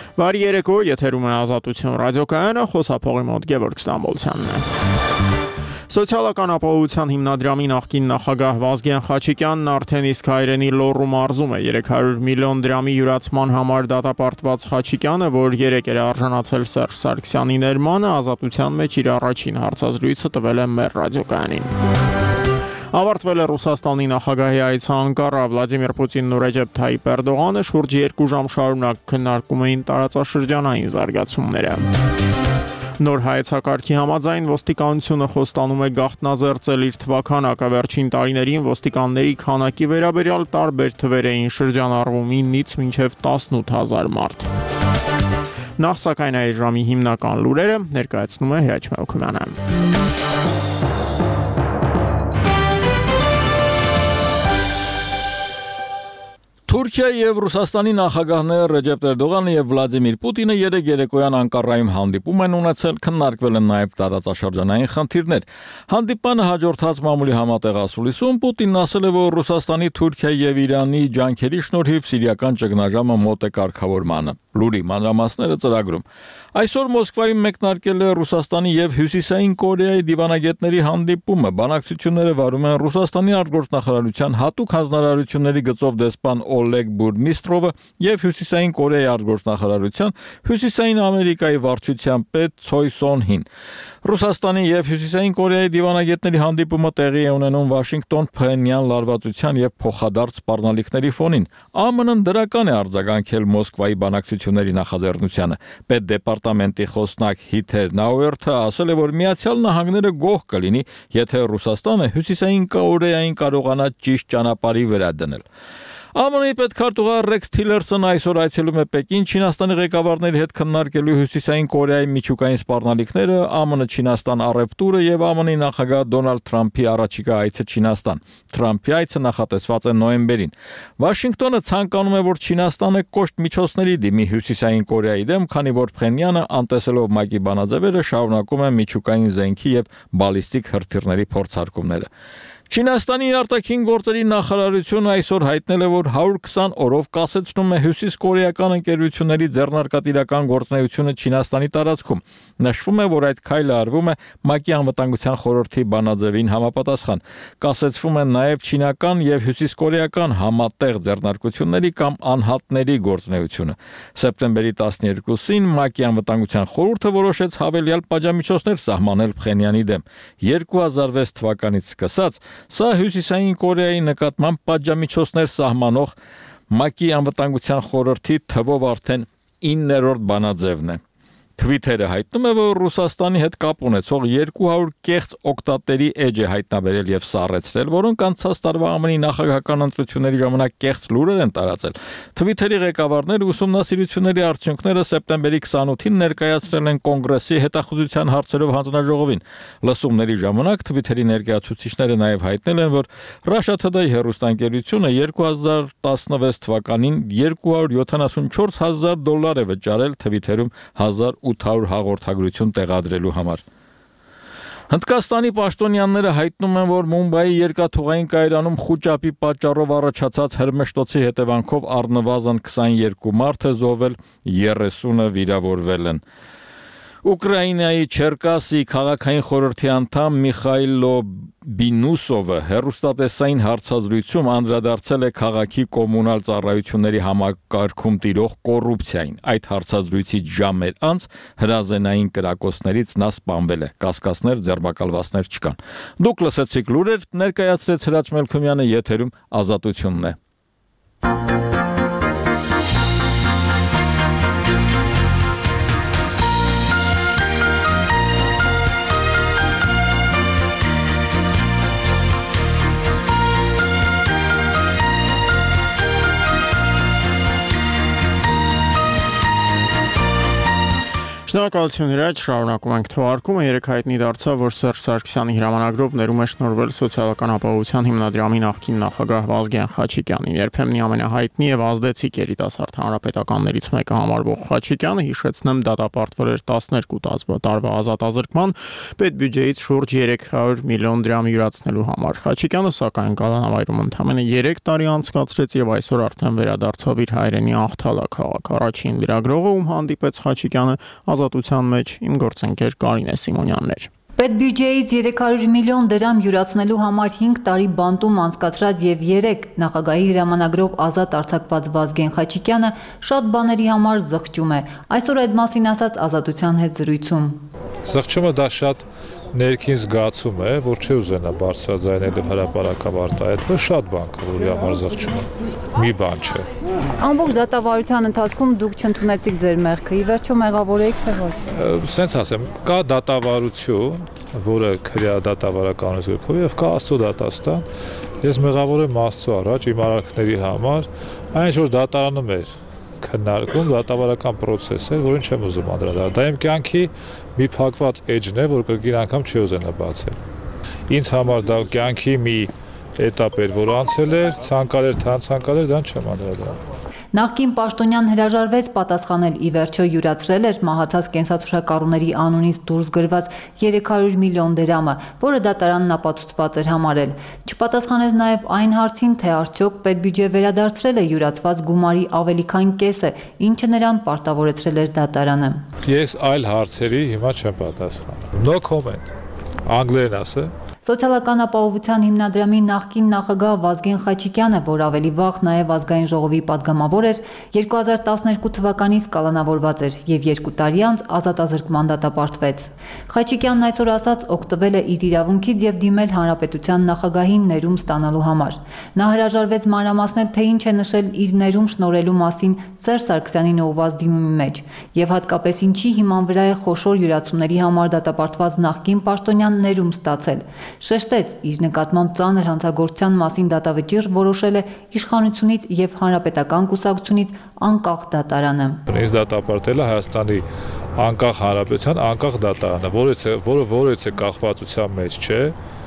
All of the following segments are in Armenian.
Բարի երեկո, եթերում է Ազատություն ռադիոկայանը, խոսափողի մոտ Գևորգ Ստամբոլցյանն է։ Սոցիալական ապահովության հիմնադրամի նախկին նախագահ Վազգեն Խաչիկյանն արդեն իսկ հայրենի Լոռու մարզում է 300 միլիոն դրամի յուրացման համար դատապարտված Խաչիկյանը, որ երեկ էր արժանացել Սերժ Սարգսյանի ներմանը, Ազատության մեջ իր առաջին հարցազրույցը տվել է մեր ռադիոկայանին։ Ավարտվել է Ռուսաստանի նախագահի այցը Անկարա, Վլադիմիր Պուտինն ու Ռեջեփ Թայիպ Էրդողանը շուրջ 2 ժամ շարունակ քննարկում էին տարածաշրջանային զարգացումները։ Նոր հայեցակարգի համաձայն ոստիկանությունը խոստանում է գաղտնազերծել իր թվաքանակը, վերջին տարիներին ոստիկանների քանակի վերաբերյալ տարբեր թվեր էին շրջանառվում 9-ից մինչև 18,000 մարդ։ Նախ սակայն այս ժամի հիմնական լուրերը ներկայացնում է Հրաչ Մելքումյանը։ Թուրքիայի եւ Ռուսաստանի նախագահները Ռեջեփ Էրդողանը եւ Վլադիմիր Պուտինը երեկոյան Անկարայում հանդիպում են ունեցել, քննարկվել են նաեւ տարածաշրջանային խնդիրներ։ Հանդիպանը հաջորդած մամուլի համատեղասուլիսում Պուտինն ասել է, որ Ռուսաստանի, Թուրքիայի եւ Իրանի ջանքերի շնորհիվ սիրիական ճգնաժամը մոտ է կարգավորմանը։ Լուրի մանրամասները ծրագրում։ Այսօր Մոսկվայում մեկնարկել է Ռուսաստանի եւ Հյուսիսային Կորեայի դիվանագետների հանդիպումը։ Բանակցությունները վարում են Ռուսաստանի արտգործնախարարության հատուկ հանձնարարությունների գծով դեսպան Օլեգ Բուրմիստրովը եւ Հյուսիսային Կորեայի արտգործնախարարության Հյուսիսային Ամերիկայի վարչության պետ Ցոյ Սոն-հին։ Ռուսաստանի եւ Հյուսիսային Կորեայի դիվանագետների հանդիպումը տեղի է ունենում Վաշինգտոն-Փհենյան լարվածության եւ փոխադարձ սպառնալիքների ֆոնին։ ԱՄՆ-ն դրական է արձագանքել Մոսկվայի բանակցությունների նախաձեռնությանը։ Պետդեպարտամենտի խոսնակ Հիթեր Նաուերթը ասել է, որ Միացյալ Նահանգները գոհ կլինի, եթե Ռուսաստանը Հյուսիսային Կորեային կարողանա ճիշտ ճանապարհի վրա դնել։ ԱՄՆ-ի պետքարտուղար Ռեքս Թիլերսոնը այսօր այցելում է Պեկին, Չինաստանի ղեկավարների հետ քննարկելու Հյուսիսային Կորեայի միջուկային սպառնալիքները, ԱՄՆ-Չինաստան առևտուրը եւ ԱՄՆ-ի նախագահ Դոնալդ Թրամփի առաջիկա այցը Չինաստան։ Թրամփի այցը նախատեսված է նոյեմբերին։ Վաշինգտոնը ցանկանում է, որ Չինաստանը կոշտ միջոցների դիմի Հյուսիսային Կորեայի դեմ, քանի որ Փխենյանը, անտեսելով ՄԱԿ-ի բանաձևերը, շարունակում է միջուկային զենքի եւ բալիստիկ հրթիռների փորձարկումները։ Չինաստանի արտաքին գործերի նախարարությունը այսօր հայտնել է, որ 120 օրով կասեցնում է հյուսիսկորեական ընկերությունների ձեռնարկատիրական գործունեությունը Չինաստանի տարածքում։ Նշվում է, որ այդ քայլը արվում է ՄԱԿ-ի անվտանգության խորհրդի բանաձևին համապատասխան։ Կասեցվում է նաև չինական եւ հյուսիսկորեական համատեղ ձեռնարկությունների կամ անհատների գործունեությունը։ Սեպտեմբերի 12-ին ՄԱԿ-ի անվտանգության խորհուրդը որոշեց հավելյալ պատժամիջոցներ սահմանել Փխենյանի դեմ։ 2006 թվականից սկսած սա Հյուսիսային Կորեայի նկատմամբ պատժամիջոցներ սահմանող ՄԱԿ-ի անվտանգության խորհրդի թվով արդեն 9-րդ բանաձևն է։ Թվիթերը հայտնում է, որ Ռուսաստանի հետ կապ ունեցող 200 կեղծ օկտատերի էջ է հայտնաբերել եւ սառեցրել, որոնք անցած տարվա ԱՄՆ-ի նախագահական ընտրությունների ժամանակ կեղծ լուրեր են տարածել։ Թվիթերի ղեկավարները ուսումնասիրությունների արդյունքները սեպտեմբերի 28-ին ներկայացրել են Կոնգրեսի հետախուզության հարցերով հանձնաժողովին։ Լսումների ժամանակ Թվիթերի ներկայացուցիչները նաեւ հայտնել են, որ Russia Today հեռուստաընկերությունը 2016 թվականին $274,000 է վճարել Թվիթերում 1800 հաղորդագրություն տեղադրելու համար։ Հնդկաստանի պաշտոնյաները հայտնում են, որ Մումբայի երկաթուղային կայարանում խուճապի պատճառով առաջացած հրմշտոցի հետևանքով առնվազն 22 մարդ է զոհվել, 30-ը վիրավորվել են։ Ուկրաինայի Չերկասի քաղաքային խորհրդի անդամ Միխայլո Բինուսովը հեռուստատեսային հարցազրույցում անդրադարձել է քաղաքի կոմունալ ծառայությունների համակարգում տիրող կոռուպցիային։ Այդ հարցազրույցից ժամեր անց հրազենային կրակոցներից նա սպանվել է։ Կասկածներ, ձերբակալվածներ չկան։ Դուք լսեցիք լուրեր, ներկայացրեց Հրաչ Մելքումյանը, եթերում Ազատությունն է։ Շնորհակալություն Իրաջ, շարունակում ենք թողարկումը։ Երեկ հայտնի դարձավ, որ Սերժ Սարգսյանի հրամանագրով ներում է շնորհվել Սոցիալական ապահովության հիմնադրամի նախկին նախագահ Վազգեն Խաչիկյանին։ Երբեմնի ամենահայտնի եւ ազդեցիկ երիտասարդ հանրապետականներից մեկը համարվող Խաչիկյանը, հիշեցնեմ, դատապարտվել էր 12 տարվա ազատազրկման պետբյուջեից շուրջ 300 միլիոն դրամ յուրացնելու համար։ Խաչիկյանը սակայն կալանավայրում ընդամենը 3 տարի անցկացրեց եւ այսօր արդեն վերադարձավ իր հայրենի Աղթալա քաղաք։ Առաջին լրագրողը, ում հանդիպեց Խաչիկյանը, ազատության մեջ իմ գործընկեր Կարինե Սիմոնյանն էր։ Պետբյուջեից 300 միլիոն դրամ յուրացնելու համար 5 տարի բանտում անցկացրած եւ 3 նախագահի հրամանագրով ազատ արձակված Վազգեն Խաչիկյանը շատ բաների համար զղջում է։ Այսօր այդ մասին ասաց Ազատության հետ զրույցում։ Զղջումը դա շատ ներքին զգացում է, որ չի ուզենա բարձրաձայնել եւ հրապարակավ արտահայտվել, շատ բան կա, որի համար զղջում է։ Մի բան չէ։ Ամբողջ դատավարության ընթացքում դուք չընդունեցիք ձեր մեղքը, ի վերջո մեղավոր եք թե ոչ։ Սենց ասեմ, կա դատավարություն, որը քրեա դատավարականից գրքով եւ կա Աստծո դատաստան։ Ես մեղավոր եմ Աստծո առաջ իմ արարքների համար, այն ինչ որ դատարանում էր քննարկում դատավարական process է, որին չեմ ուզում անդրադառնալ։ Դա իմ կյանքի մի փակված էջն է, որ կրկին անգամ չի ուզենա բացել։ Ինձ համար դա կյանքի մի էտապ էր, որ անցել էր, ցանկալ էր, ցանկալ էր, դրան չեմ անդրադառնալ։ Նախկին պաշտոնյան հրաժարվեց պատասխանել, ի վերջո յուրացրել էր մահացած կենսաթոշակառուների անունից դուրս գրված 300 միլիոն դրամը, որը դատարանն ապացուցված էր համարել։ Չպատասխանեց նաև այն հարցին, թե արդյոք պետբյուջե վերադարձրել է յուրացված գումարի ավելի քան կեսը, ինչը նրան պարտավորեցրել էր դատարանը։ Ես այլ հարցերի հիմա չեմ պատասխանում։ No comment։ Անգլերեն ասե։ Սոցիալական ապահովության հիմնադրամի նախկին նախագահ Վազգեն Խաչիկյանը, որ ավելի վաղ նաև ազգային ժողովի падգամավոր էր, 2012 թվականից կալանավորված էր եւ 2 տարի անց ազատազրկման դատապարտվեց։ Խաչիկյանն այսօր ասաց օգտվել է իր իրավունքից եւ դիմել հանրապետության նախագահին ներում ստանալու համար։ Նա հրաժարվեց մանրամասնել, թե ինչ է նշել իր ներում շնորհելու մասին Սերժ Սարգսյանին ուղղված դիմումի մեջ եւ հատկապես ինչի հիման վրա է խոշոր յուրացումների համար դատապարտված նախկին պաշտոնյան ներում ստացել։ Շեշտեց, իր նկատմամբ ծանր հանցագործության մասին դատավճիռ որոշել է իշխանությունից եւ հանրապետական կուսակցությունից անկախ դատարանը։ Ինձ դատապարտել է Հայաստանի անկախ հանրապետության անկախ դատարանը, որը որևէ կախվածության մեջ չէ,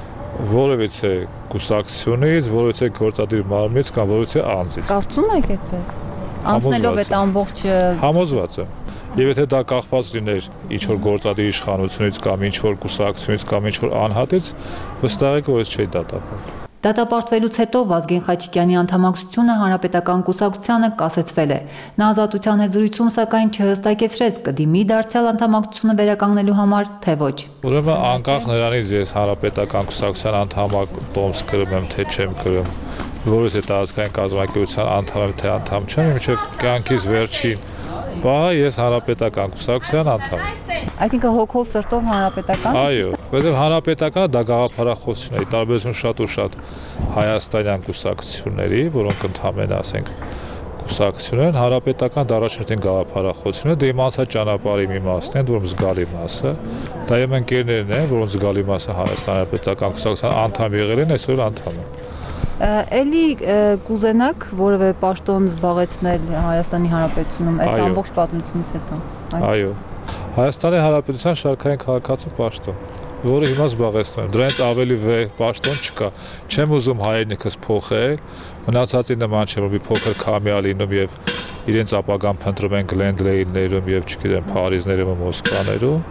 որևէ կուսակցությունից, որևէ գործադիր մարմնից կամ որևէ անձից։ Կարծում եք այդպես։ Անցնելով այդ ամբողջ համոզված եմ։ Եվ եթե դա կախված լիներ ինչ-որ գործադիր իշխանությունից կամ ինչ-որ կուսակցությունից կամ ինչ-որ անհատից, վստահ եք, որ ես չէի դատապարտել։ Դատապարտվելուց հետո Վազգեն Խաչիկյանի անդամակցությունը հանրապետական կուսակցությանը կասեցվել է։ Նա Ազատության հետ զրույցում սակայն չհստակեցրեց կդիմի դարձյալ անդամակցությունը վերականգնելու համար, թե ոչ։ Ուրեմն անկախ նրանից ես հանրապետական կուսակցության անդամակցում կրում եմ, թե չեմ կրում, որովհետեւ այդ ազգային կազմակերպության անդամ եմ, թե անդամ չեմ, մինչև կյանքիս վերջին բա ես հանրապետական կուսակցության անդամ եմ։ Այսինքն հոգով սրտով հանրապետական։ Այո, որովհետև հանրապետականը դա գաղափարախոսություն է, տարբերություն շատ ու շատ հայաստանյան կուսակցությունների, որոնք ընդհանրապես ասենք կուսակցություն են, հանրապետական դա առաջնային գաղափարախոսություն է, դա իմացա ճանապարհի մի մասն է, որոնց զգալի մասը, դա իմ ընկերներն են, որոնց զգալի մասը Հայաստանի հանրապետական կուսակցության անդամ եղել են, այսօր անդամ են։ Էլի կուզենաք որևէ պաշտոն զբաղեցնել Հայաստանի Հանրապետությունում այս ամբողջ պատմությունից հետո։ Այո։ Հայաստանի Հանրապետության շարքային քաղաքացի պաշտոն, որը հիմա զբաղեցնում եմ։ Դրանից ավելի վեհ պաշտոն չկա։ Չեմ ուզում հայրենիքս փոխել, մնացածի նման չէ, որ մի փոքր քամիա լինում եւ իրենց ապագան փնտրում են Գլենդլեյներում եւ չգիտեմ Փարիզներում, Մոսկվաներում։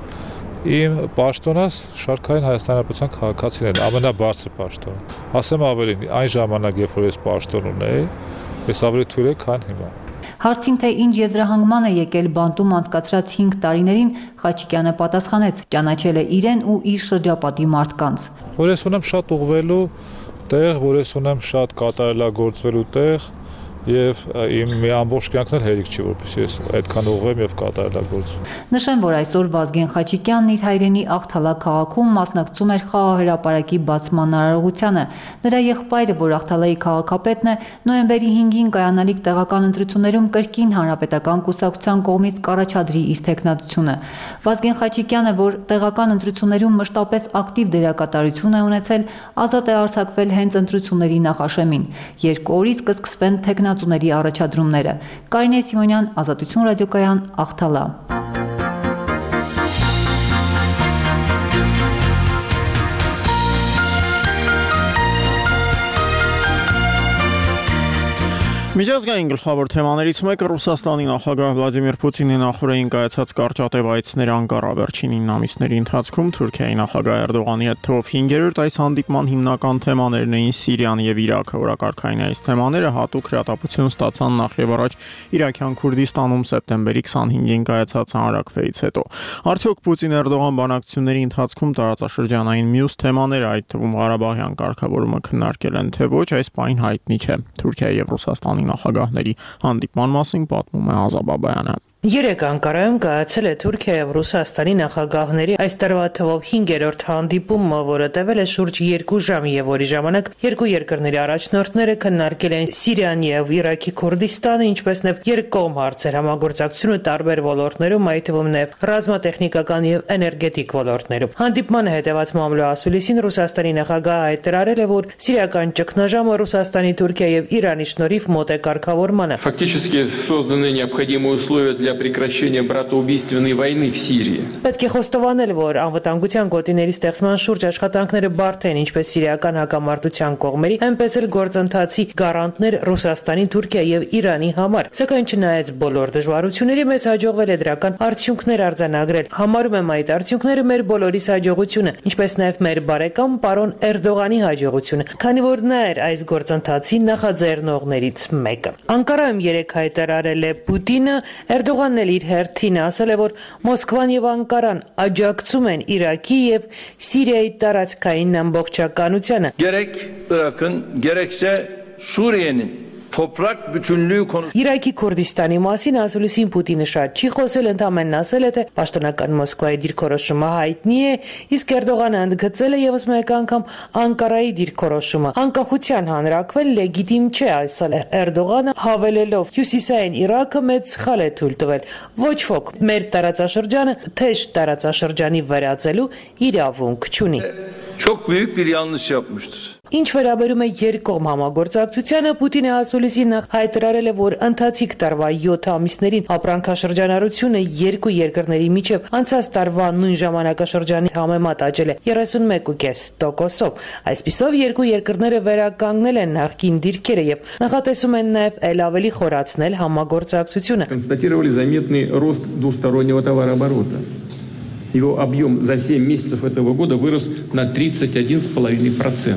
Իմ պաշտոնս շարքային Հայաստանի Հանրապետության քաղաքացին են, ամենաբարձր պաշտոնը։ Ասեմ ավելին, այն ժամանակ, երբ որ ես պաշտոն ունեի, ես ավելի թույլ էի, քան հիմա։ Հարցին, թե ինչ եզրահանգման է եկել բանտում անցկացրած 5 տարիներին, Խաչիկյանը պատասխանեց, ճանաչել է իրեն ու իր շրջապատի մարդկանց։ Որ ես ունեմ շատ ուղղվելու տեղ, որ ես ունեմ շատ կատարելագործվելու տեղ, եւ իմ մի ամբողջ կյանքն էլ հերիք չի, որպեսզի ես այդքան ուղղեմ եւ կատարելագործվեմ։ Նշեմ, որ այսօր Վազգեն Խաչիկյանն իր հայրենի Աղթալա քաղաքում մասնակցում էր խաղահրապարակի բացման արարողությանը։ Նրա եղբայրը, որ Աղթալայի քաղաքապետն է, նոյեմբերի 5-ին կայանալիք տեղական ընտրություններում կրկին հանրապետական կուսակցության կողմից կառաջադրի իր թեկնածությունը։ Վազգեն Խաչիկյանը, որ տեղական ընտրություններում մշտապես ակտիվ դերակատարություն է ունեցել, ազատ է արձակվել հենց ընտրությունների նախաշեմին։ 2 օրից կսկսվեն թեկնածուների առաջադրումները։ Կարինե Սիմոնյան, Ազատություն ռադիոկայան, Աղթալա։ Միջազգային գլխավոր թեմաներից մեկը Ռուսաստանի նախագահ Վլադիմիր Պուտինի նախորդին կայացած կարճատև այցներ Անկարա վերջին 9 ամիսների ընթացքում Թուրքիայի նախագահ Էրդողանի հետ թվով 5-րդ այս հանդիպման հիմնական թեմաներն էին Սիրիան եւ Իրաքը, օրակարգային այս թեմաները հատուկ հրատապություն ստացան նախ եւ առաջ Իրաքյան Քուրդիստանում սեպտեմբերի 25-ին կայացած հանրակրվեից հետո։ Արդյոք Պուտին-Էրդողան բանակցությունների ընթացքում տարածաշրջանային մյուս թեմաները, այդ թվում Ղարաբաղյան կարգավորումը քննարկել են թե ոչ, այս պայն հայտնի չէ։ Թուրքիայի եւ Ռուսաստանի նախագահների հանդիպման մասին պատմում է Ազա Բաբայանը։ Երեկ Անկարայում կայացել է Թուրքիայի եւ Ռուսաստանի նախագահների այս տարվա թվով 5-րդ հանդիպումը, որը տևել է շուրջ 2 ժամ եւ որի ժամանակ երկու երկրների առաջնորդները քննարկել են Սիրիան եւ Իրաքի Քուրդիստանը, ինչպես նաեւ երկկողմ հարցեր, համագործակցությունը տարբեր ոլորտներում, այդ թվում նաեւ ռազմատեխնիկական եւ էներգետիկ ոլորտներում։ Հանդիպմանը հետեւած մամլո ասուլիսին Ռուսաստանի նախագահը հայտարարել է, որ սիրիական ճգնաժամը Ռուսաստանի, Թուրքիայի եւ Իրանի շնորհիվ մոտ է կարգավորմանը։ Фактически созданы необходимые условия для прекращения братоубийственной войны в Сирии. Պետք է խոստովանել, որ անվտանգության գոտիների ստեղծման շուրջ աշխատանքները բարդ են ինչպես սիրիական հակամարտության կողմերի, այնպես էլ գործընթացի գարանտներ Ռուսաստանի, Թուրքիայի եւ Իրանի համար։ Սակայն չնայած բոլոր դժվարությունների, մեզ հաջողվել է դրական արդյունքներ արձանագրել։ Համարում եմ այդ արդյունքները մեր բոլորիս հաջողությունը, ինչպես նաեւ մեր բարեկամ պարոն Էրդողանի հաջողությունը, քանի որ նա էր այս գործընթացի նախաձեռնողներից մեկը։ Անկարայում երեկ հայտարարել է Պուտինը, Էրդողանն էլ իր հերթին ասել է, որ Մոսկվան եւ Անկարան աջակցում են Իրաքի եւ Սիրիայի տարածքային ամբողջականությանը։ Gerek Irak'ın gerekse Suriye'nin toprak bütünlüğü konusu. Իրաքի Քուրդիստանի մասին ասուլիսին Պուտինը շատ չի խոսել, ընդամենն ասել է, թե պաշտոնական Մոսկվայի դիրքորոշումը հայտնի է, իսկ Էրդողանը ընդգծել է եւս մեկ անգամ Անկարայի դիրքորոշումը։ Անկախության հանրակրվել լեգիտիմ չէ, ասել է Էրդողանը, հավելելով. Հյուսիսային Իրաքը մեծ սխալ է թույլ տվել։ Ոչ ոք մեր տարածաշրջանը թեժ տարածաշրջանի վերածելու իրավունք չունի։ Çok büyük bir yanlış yapmıştır. Ինչ վերաբերում է երկկողմ համագործակցությանը, Պուտինը ասուլիսին նախ հայտարարել է, որ ընթացիկ տարվա 7 ամիսներին ապրանքաշրջանառությունը երկու երկրների միջև անցած տարվա նույն ժամանակաշրջանի համեմատ աճել է 31.5%-ով։ Այսպիսով երկու երկրները վերականգնել են նախկին դիրքերը եւ նախատեսում են նաեւ ել ավելի խորացնել համագործակցությունը։ Констатировали заметный рост двустороннего товарооборота. Его объем за 7 месяцев этого года вырос на 31,5%.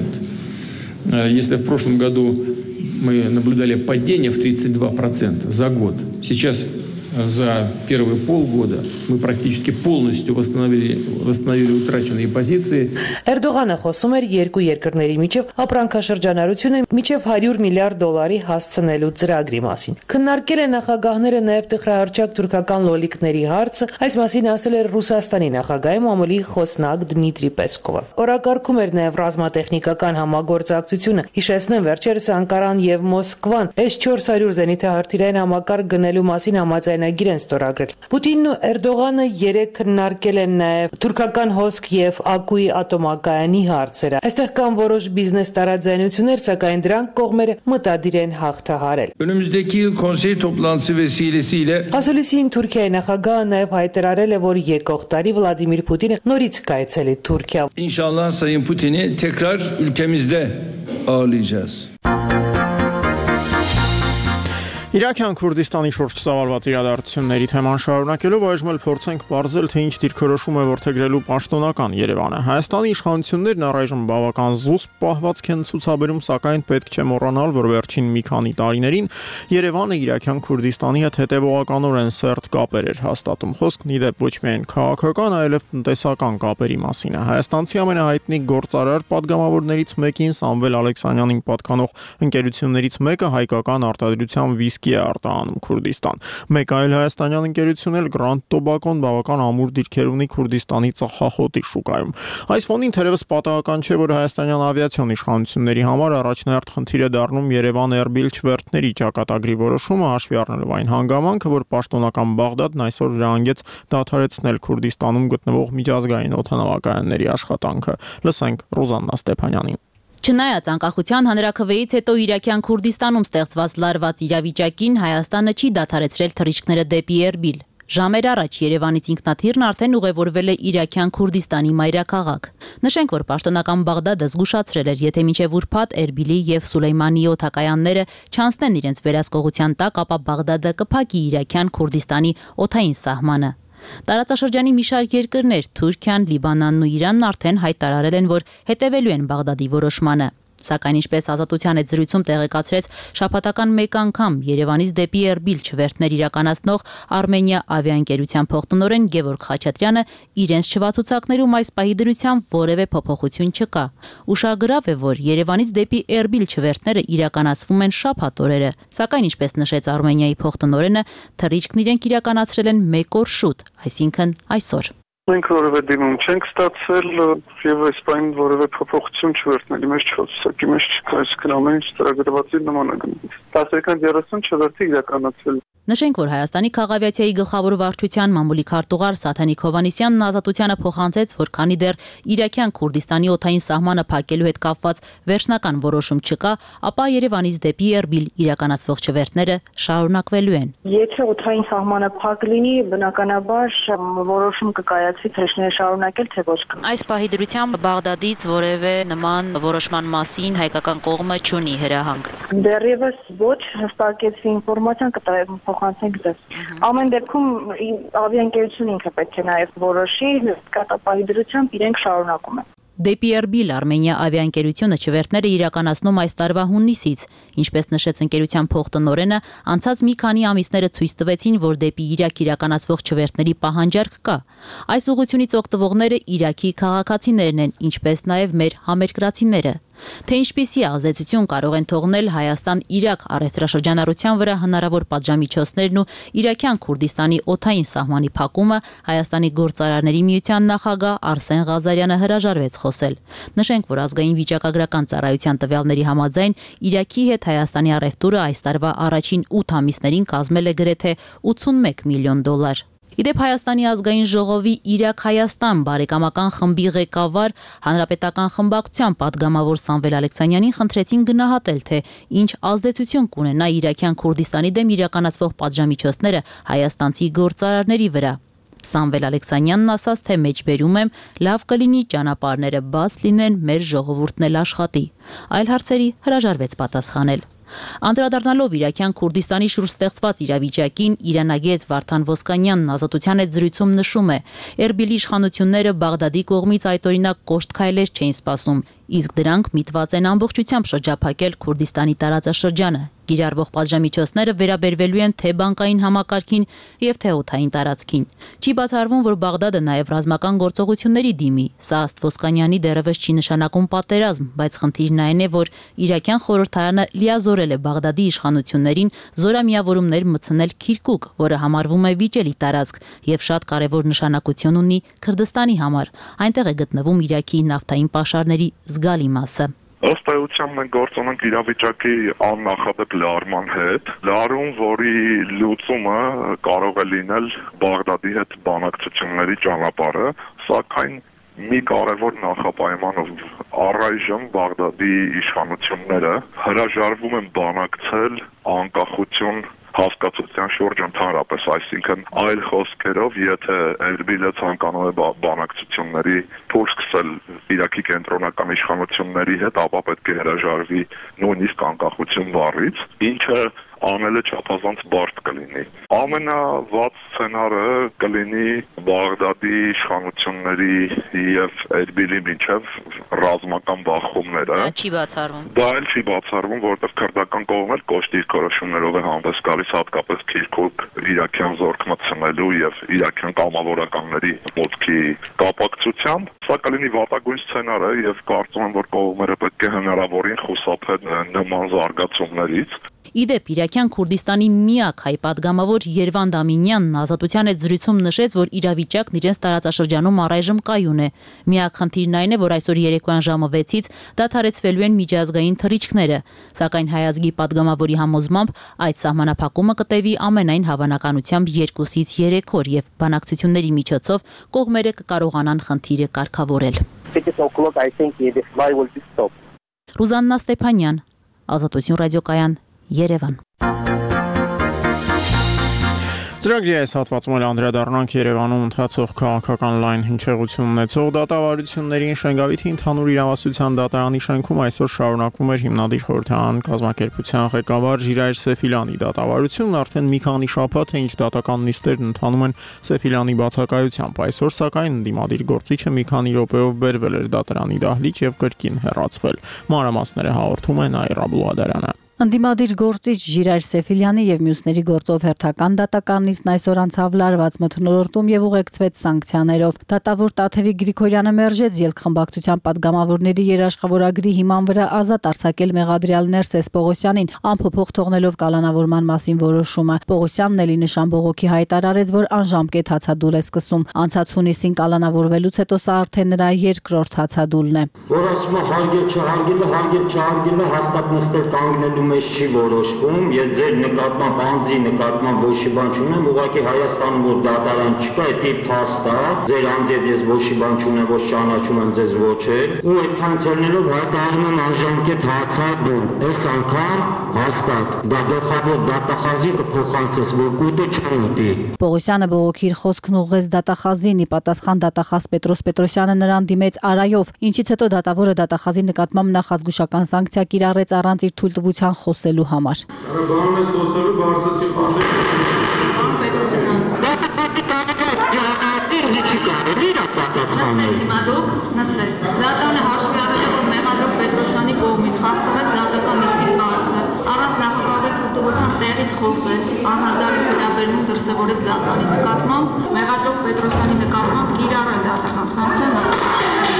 Если в прошлом году мы наблюдали падение в 32% за год, сейчас за первые полгода мы практически полностью восстановили утраченные позиции. Էրդողանը խոսում էր երկու երկրների միջև ապրանքաշրջանառությունը միջև $100 միլիարդ հասցնելու ծրագրի մասին։ Քննարկել են նախագահները նաև տխրահարճակ թուրքական լոլիկների հարցը, այս մասին ասել էր Ռուսաստանի նախագահի մամուլի խոսնակ Դմիտրի Պեսկովը։ Օրակարգում էր նաև ռազմատեխնիկական համագործակցությունը։ Հիշեցնեմ, վերջերս Անկարան եւ Մոսկվան S-400 զենիթահրթիռային համակարգ գնելու մասին համաձայնագիր են ստորագրել։ Պուտինն ու Էրդողանը երեկ քննարկել են նաև թուրքական հոսք եւ Ակուի ատոմակայանի հարցերը։ Այստեղ կան որոշ բիզնես տարաձայնություններ, sակայն դրանք կողմերը մտադիր են հաղթահարել։ Önümüzdeki yıl konsey toplantısı vesilesiyle Ասուլիսին Թուրքիայի նախագահը նաև հայտարարել է, որ եկող տարի Վլադիմիր Պուտինը նորից կայցելի Թուրքիա։ İnşallah Sayın Putin'i tekrar ülkemizde ağırlayacağız. Իրաքյան Քուրդիստանի շուրջ ծավալված իրադարձությունների թեման շարունակելով այժմ էլ փորձենք բարձել, թե ինչ դիրքորոշում է որդեգրելու պաշտոնական Երևանը։ Հայաստանի իշխանություններն առայժմ բավական զուսպ պահվածք են ցուցաբերում, սակայն պետք չէ մոռանալ, որ վերջին մի քանի տարիներին Երևանը Իրաքյան Քուրդիստանի հետ հետևողականորեն սերտ կապեր էր հաստատում։ Խոսքն ի դեպ ոչ միայն քաղաքական, այլև տնտեսական կապերի մասին է։ Հայաստանցի ամենահայտնի գործարար падգամավորներից մեկին Սամվել Ալեքսանյանին պատկանող ընկերություններից մեկը հայկական արտադրության վիսկի է արտահանում Քուրդիստան։ Մեկ այլ հայաստանյան ընկերություն էլ Grand Tobacco-ն բավական ամուր դիրքեր ունի Քուրդիստանի ծխախոտի շուկայում։ Այս ֆոնին թերևս պատահական չէ, որ հայաստանյան ավիացիոն իշխանությունների համար առաջնահերթ խնդիր է դառնում Երևան-Էրբիլ չվերթների ճակատագրի որոշումը, հաշվի առնելով այն հանգամանքը, որ պաշտոնական Բաղդադն այսօր հրահանգեց դադարեցնել Քուրդիստանում գտնվող միջազգային օդանավակայանների աշխատանքը։ Լսենք Ռոզաննա Ստեփանյանին։ Չնայած անկախության հանրաքվեից հետո Իրաքյան Քուրդիստանում ստեղծված լարված իրավիճակին Հայաստանը չի դադարեցրել թռիչքները դեպի Էրբիլ։ Ժամեր առաջ Երևանից ինքնաթիռն արդեն ուղևորվել է Իրաքյան Քուրդիստանի մայրաքաղաք։ Նշենք, որ պաշտոնական Բաղդադը զգուշացրել էր, եթե մինչև ուրբաթ Էրբիլի եւ Սուլեյմանիի օդակայանները չանցնեն իրենց վերահսկողության տակ, ապա Բաղդադը կփակի Իրաքյան Քուրդիստանի օդային սահմանը։ Տարածաշրջանի մի շարք երկրներ՝ Թուրքիան, Լիբանանն ու Իրանն արդեն հայտարարել են, որ հետևելու են Բաղդադի որոշմանը։ Սակայն ինչպես Ազատության հետ զրույցում տեղեկացրեց շաբաթական մեկ անգամ Երևանից դեպի Էրբիլ չվերթներ իրականացնող Արմենիա ավիաընկերության փոխտնօրեն Գևորգ Խաչատրյանը, իրենց չվացուցակներում այս պահի դրությամբ որևէ փոփոխություն չկա։ Ուշագրավ է, որ Երևանից դեպի Էրբիլ չվերթները իրականացվում են շաբաթ օրերը, սակայն ինչպես նշեց Արմենիայի փոխտնօրենը, թռիչքն իրենք իրականացրել են մեկ օր շուտ, այսինքն այսօր։ Մենք որևէ դիմում չենք ստացել եւ այս բան որևէ փոփոխություն չվերթների մեջ չոցակի մեջ չկա, այսինքն ամեն ինչ ծրագրվածի նման է գնում։ 10:30 չվերթի իրականացվել։ Նշենք, որ Հայաստանի քաղաքավիացիայի գլխավոր վարչության մամուլի քարտուղար Սաթանիկ Հովհաննիսյանն Ազատությանը փոխանցեց, որ քանի դեռ Իրաքյան Քուրդիստանի օդային սահմանը փակելու հետ կապված վերջնական որոշում չկա, ապա Երևանից դեպի Էրբիլ իրականացվող չվերթները շարունակվելու են։ Եթե օդային սահմանը փակ լինի, բնականաբար որոշում կկայացվի թռիչքները շարունակել, թե ոչ։ Այս պահի դրությամբ Բաղդադից որևէ նման որոշման մասին հայկական կողմը չունի հրահանգ։ Դեռևս ոչ հստակեցվի ինֆորմացիան փոխանցենք ձեզ։ Ամեն դեպքում ավիաընկերությունը ինքը պետք է նաև որոշի, կատապահի դրությամբ իրենք շարունակում են։ Դեպի Էրբիլ Արմենիա ավիաընկերությունը չվերթները իրականացնում այս տարվա հունիսից, ինչպես նշեց ընկերության փոխտնօրենը, անցած մի քանի ամիսները ցույց տվեցին, որ դեպի Իրաք իրականացվող չվերթների պահանջարկ կա։ Այս ուղղությունից օգտվողները Իրաքի քաղաքացիներն են, ինչպես նաև մեր համերկրացիները։ Թե ինչպիսի ազդեցություն կարող են թողնել Հայաստան-Իրաք առևտրաշրջանառության վրա հնարավոր պատժամիջոցներն ու Իրաքյան Քուրդիստանի օդային սահմանի փակումը, Հայաստանի գործարարների միության նախագահ Արսեն Ղազարյանը հրաժարվեց խոսել։ Նշենք, որ ազգային վիճակագրական ծառայության տվյալների համաձայն Իրաքի հետ Հայաստանի առևտուրը այս տարվա առաջին 8 ամիսներին կազմել է գրեթե 81 միլիոն դոլար։ Իդեպ Հայաստանի ազգային ժողովի Իրաք-Հայաստան բարեկամական խմբի ղեկավար հանրապետական խմբակցության падգամավոր Սամվել Ալեքսանյանին խնդրեցին գնահատել, թե ինչ ազդեցություն կունենա Իրաքյան Քուրդիստանի դեմ իրականացվող պատժամիջոցները հայաստանցի գործարարների վրա։ Սամվել Ալեքսանյանն ասաց, թե մեջբերում եմ, լավ կլինի ճանապարհները բաց լինեն, մեր ժողովուրդն էլ աշխատի։ Այլ հարցերի հրաժարվեց պատասխանել։ Անդրադառնալով Իրաքյան Քուրդիստանի շուրջ ստեղծված իրավիճակին, իրանագետ Վարդան Ոսկանյանն Ազատության հետ զրույցում նշում է. Էրբիլի իշխանությունները Բաղդադի կողմից այդօրինակ կոշտ քայլեր չէին սպասում, իսկ դրանք միտված են ամբողջությամբ շրջափակել Քուրդիստանի տարածաշրջանը։ Գիրառվող պատժամիջոցները վերաբերվելու են թե բանկային համակարգին եւ թե օդային տարածքին։ Չի բացառվում, որ Բաղդադը նաեւ ռազմական գործողությունների դիմի։ Սա ըստ Ոսկանյանի դեռևս չի նշանակում պատերազմ, բայց խնդիրն այն է, որ Իրաքյան խորհրդարանը լիազորել է Բաղդադի իշխանություններին զորամիավորումներ մտցնել Քիրկուկ, որը համարվում է վիճելի տարածք եւ շատ կարեւոր նշանակություն ունի Քրդստանի համար։ Այնտեղ է գտնվում Իրաքի նավթային պաշարների զգալի մասը։ Ըստ էության մենք գործ ունենք իրավիճակի աննախադեպ լարման հետ, լարում, որի լուծումը կարող է լինել Բաղդադի հետ բանակցությունների ճանապարհը, սակայն մի կարևոր նախապայմանով առայժմ Բաղդադի իշխանությունները հրաժարվում են բանակցել անկախություն հասկացության շուրջ ընդհանրապես, այսինքն այլ խոսքերով, եթե Էրբիլը ցանկանում է բանակցությունների փուլ սկսել Իրաքի կենտրոնական իշխանությունների հետ, ապա պետք է հրաժարվի նույնիսկ անկախություն բառից, ինչը անելը չափազանց բարդ կլինի։ Ամենավատ սցենարը կլինի Բաղդադի իշխանությունների եւ Էրբիլի միջև ռազմական բախումները։ Չի բացառվում։ Դա էլ չի բացառվում, որովհետեւ քրդական կողմը կոշտ իր քորոշումներով է հանդես գալիս, հատկապես Քիրկուկ իրաքյան զորք մտցնելու եւ իրաքյան կամավորականների մուտքի կապակցությամբ։ Սա կլինի վատագույն սցենարը եւ կարծում եմ, որ կողմերը պետք է հնարավորին խուսափեն նման զարգացումներից։ Իդեպ Իրաքյան Քուրդիստանի միակ հայ падգամավոր Երվանդ Ամինյանն Ազատության հետ զրույցում նշեց, որ իրավիճակն իրենց տարածաշրջանում առայժմ կայուն է։ Միակ խնդիրն այն է, որ այսօր երեկոյան ժամը 6-ից դադարեցվելու են միջազգային թռիչքները, սակայն հայ ազգի падգամավորի համոզմամբ այդ սահմանափակումը կտևի ամենայն հավանականությամբ 2-ից 3 օր եւ բանակցությունների միջոցով կողմերը կկարողանան խնդիրը կարգավորել։ Ռուզաննա Ստեփանյան, Ազատություն ռադիոկայան, Երևան։ Ծրագրի այս հատվածում անդրադառնանք Երևանում ընթացող քաղաքական լայն հնչեղություն ունեցող դատավարություններին Շենգավիթի ընդհանուր իրավասության դատարանի շենքում այսօր շարունակվում էր հիմնադիր խորհրդարանական կազմակերպության ղեկավար Ժիրայր Սեֆիլյանի դատավարությունն արդեն մի քանի շաբաթ է ինչ դատական նիստերն ընթանում են Սեֆիլյանի բացակայությամբ այսօր սակայն ընդդիմադիր գործիչը մի քանի րոպեով բերվել էր դատարանի դահլիճ եւ կրկին հեռացվել մանրամասները հաղորդում է Նաիրա Բուլադարյանը Ընդդիմադիր գործիչ Ժիրայր Սեֆիլյանի եւ մյուսների գործով հերթական դատական նիստն այսօր անցավ լարված մթնոլորտում եւ ուղեկցվեց սանկցիաներով։ Դատավոր Տաթևի Գրիգորյանը մերժեց ելքխմբակցության падգամավորների երաշխավորագրի հիման վրա ազատ արձակել մեղադրյալ Ներսես Պողոսյանին, անփոփոխ թողնելով կալանավորման մասին որոշումը։ Պողոսյանն էլի նշան բողոքի հայտարարեց, որ անժամկետ հացադուլ է սկսում։ Անցած հունիսին կալանավորվելուց հետո սա արդեն նրա երկրորդ հացադուլն է։ Որ ասում է հարգել հաստատ նստել կանգնելու մեջ չի որոշվում, ես ձեր նկատմամբ անձի նկատմամբ ոչ մի բան չունեմ, ուղղակի Հայաստանում որ դատարան չկա, դա փաստ է, ձեր անձի հետ ես ոչ մի բան չունեմ, ոչ ճանաչում եմ ձեզ ոչ էլ, ու այդքան ցելնելով հայտարարում եմ անժամկետ հացադուլ, այս անգամ հաստատ, դա գլխավոր դատախազի կփոխանցես, որ կուտը չունի։ Պողոսյանը բողոքի իր խոսքն ուղղեց դատախազին, ի պատասխան դատախազ Պետրոս Պետրոսյանը նրան դիմեց արայով, ինչից հետո դատավորը դատախազի նկատմամբ նախազգուշական սանկցիա կիրառեց առանց իր թույլտվության խոսելու համար։ Դատանը հաշվի առել որ մեղադրող Պետրոսյանի կողմից խախտվեց դատական նիստի կարգը, առանց նախագահի թույլտվության տեղից խոսեց, անհարդարի վերաբերմունք դրսևորեց դատանի նկատմամբ, մեղադրող Պետրոսյանի նկատմամբ կիրառել դատական սանկցիան։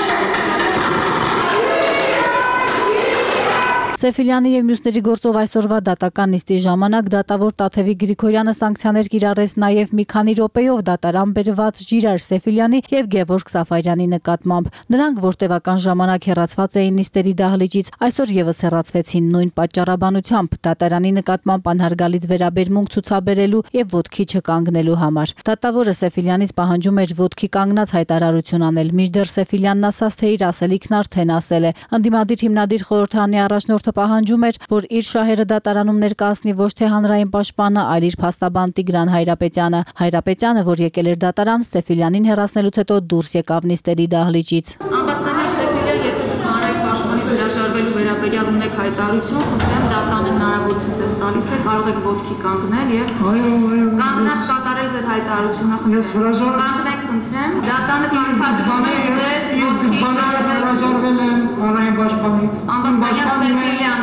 Սեֆիլյանի եւ մյուսների գործով այսօրվա դատական նիստի ժամանակ դատավոր Տաթևի Գրիգորյանը սանկցիաներ կիրառեց նաեւ մի քանի րոպեով դատարան բերված Ժիրայր Սեֆիլյանի եւ Գևորգ Սաֆարյանի նկատմամբ։ Նրանք, որ տևական ժամանակ հեռացված էին նիստերի դահլիճից, այսօր եւս հեռացվեցին նույն պատճառաբանությամբ դատարանի նկատմամբ անհարգալից վերաբերմունք ցուցաբերելու եւ ոտքի չկանգնելու համար։ Դատավորը Սեֆիլյանից պահանջում էր ոտքի կանգնած հայտարարություն անել, մինչդեռ Սեֆիլյանն ասաց, թե իր ասելիքն արդեն ասել է։ Ընդդիմադիր հիմնադիր խորհրդարանի առաջնորդ պահանջում էր, որ իր շահերը դատարանում ներկայացնի ոչ թե հանրային պաշտպանը, այլ իր փաստաբան Տիգրան Հայրապետյանը։ Հայրապետյանը, որ եկել էր դատարան, Սեֆիլյանին հեռացնելուց հետո դուրս եկավ նիստերի դահլիճից։ Ամբաստանյան Սեֆիլյան, եթե դուք հանրային պաշտպանից հրաժարվելու վերաբերյալ ունեք հայտարարություն, խնդրեմ դատանը հնարավորություն ձեզ տալիս է, կարող եք ոտքի կանգնել եւ կանգնած կատարել ձեր հայտարարությունը։ Ես հրաժարվեք, խնդրեմ, դատանը կանխատվում է ձեզ ոտքի հրաժարվել եմ հանրային պաշտպանից։ Ամբաստանյան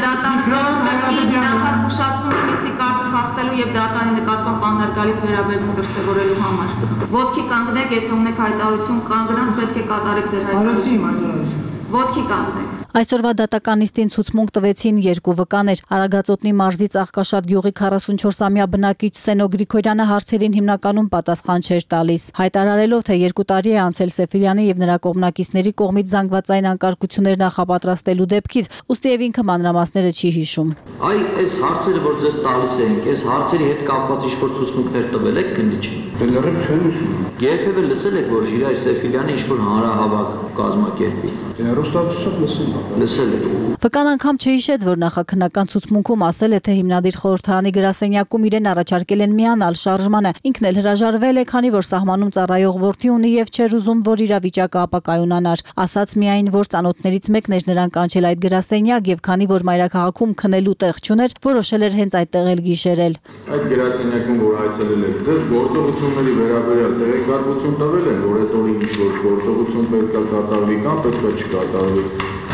նախազգուշացնում է նիստի կարգը խախտելու եւ դատանի նկատմամբ անհարգալից վերաբերմունք դրսևորելու համար։ Ոտքի կանգնեք, եթե ունեք հայտարարություն, կանգնած պետք է կատարեք ձեր հայտարարությունը։ Ոտքի կանգնեք։ Այսօրվա դատական նիստին ցուցմունք տվեցին երկու վկաներ։ Արագածոտնի մարզի Ծաղկաշատ գյուղի 44-ամյա բնակիչ Սենո Գրիգորյանը հարցերին հիմնականում պատասխան չէր տալիս, հայտարարելով, թե 2 տարի է անցել Սեֆիլյանի եւ նրա կողմնակիցների կողմից զանգվածային անկարգություններ նախապատրաստելու դեպքից, ուստի եւ ինքը մանրամասները չի հիշում։ Այ այս հարցերը, որ ձեզ տալիս ենք, այս հարցերի հետ կապված ինչ-որ ցուցմունքներ տվել եք քննիչին։ Դեռ չեմ հիշում։ Երբևէ լսել եք, որ Ժիրայր Սեֆիլյանը ինչ-որ հանրահավաք կազմակերպի։ Հեռուստացույցով լսել եք։ Վկան անգամ չհիշեց, որ նախաքննական ցուցմունքում ասել է, թե հիմնադիր խորհրդարանի գրասենյակում իրեն առաջարկել են միանալ շարժմանը։ Ինքն էլ հրաժարվել է, քանի որ սահմանում ծառայող որդի ունի եւ չէր ուզում, որ իրավիճակը ապակայունանար։ Ասաց միայն, որ ծանոթներից մեկն էր նրան կանչել այդ գրասենյակ եւ քանի որ մայրաքաղաքում քնելու տեղ չուներ, որոշել էր հենց այդտեղ էլ գիշերել։ Այդ գրասենյակում որ այցելել եք, ձեզ գործողությունների վերաբերյալ տեղեկատվություն տվել են, որ այդ օրը ինչ-որ գործողություն պետք է կատարվի կամ պետք է չկատարվի։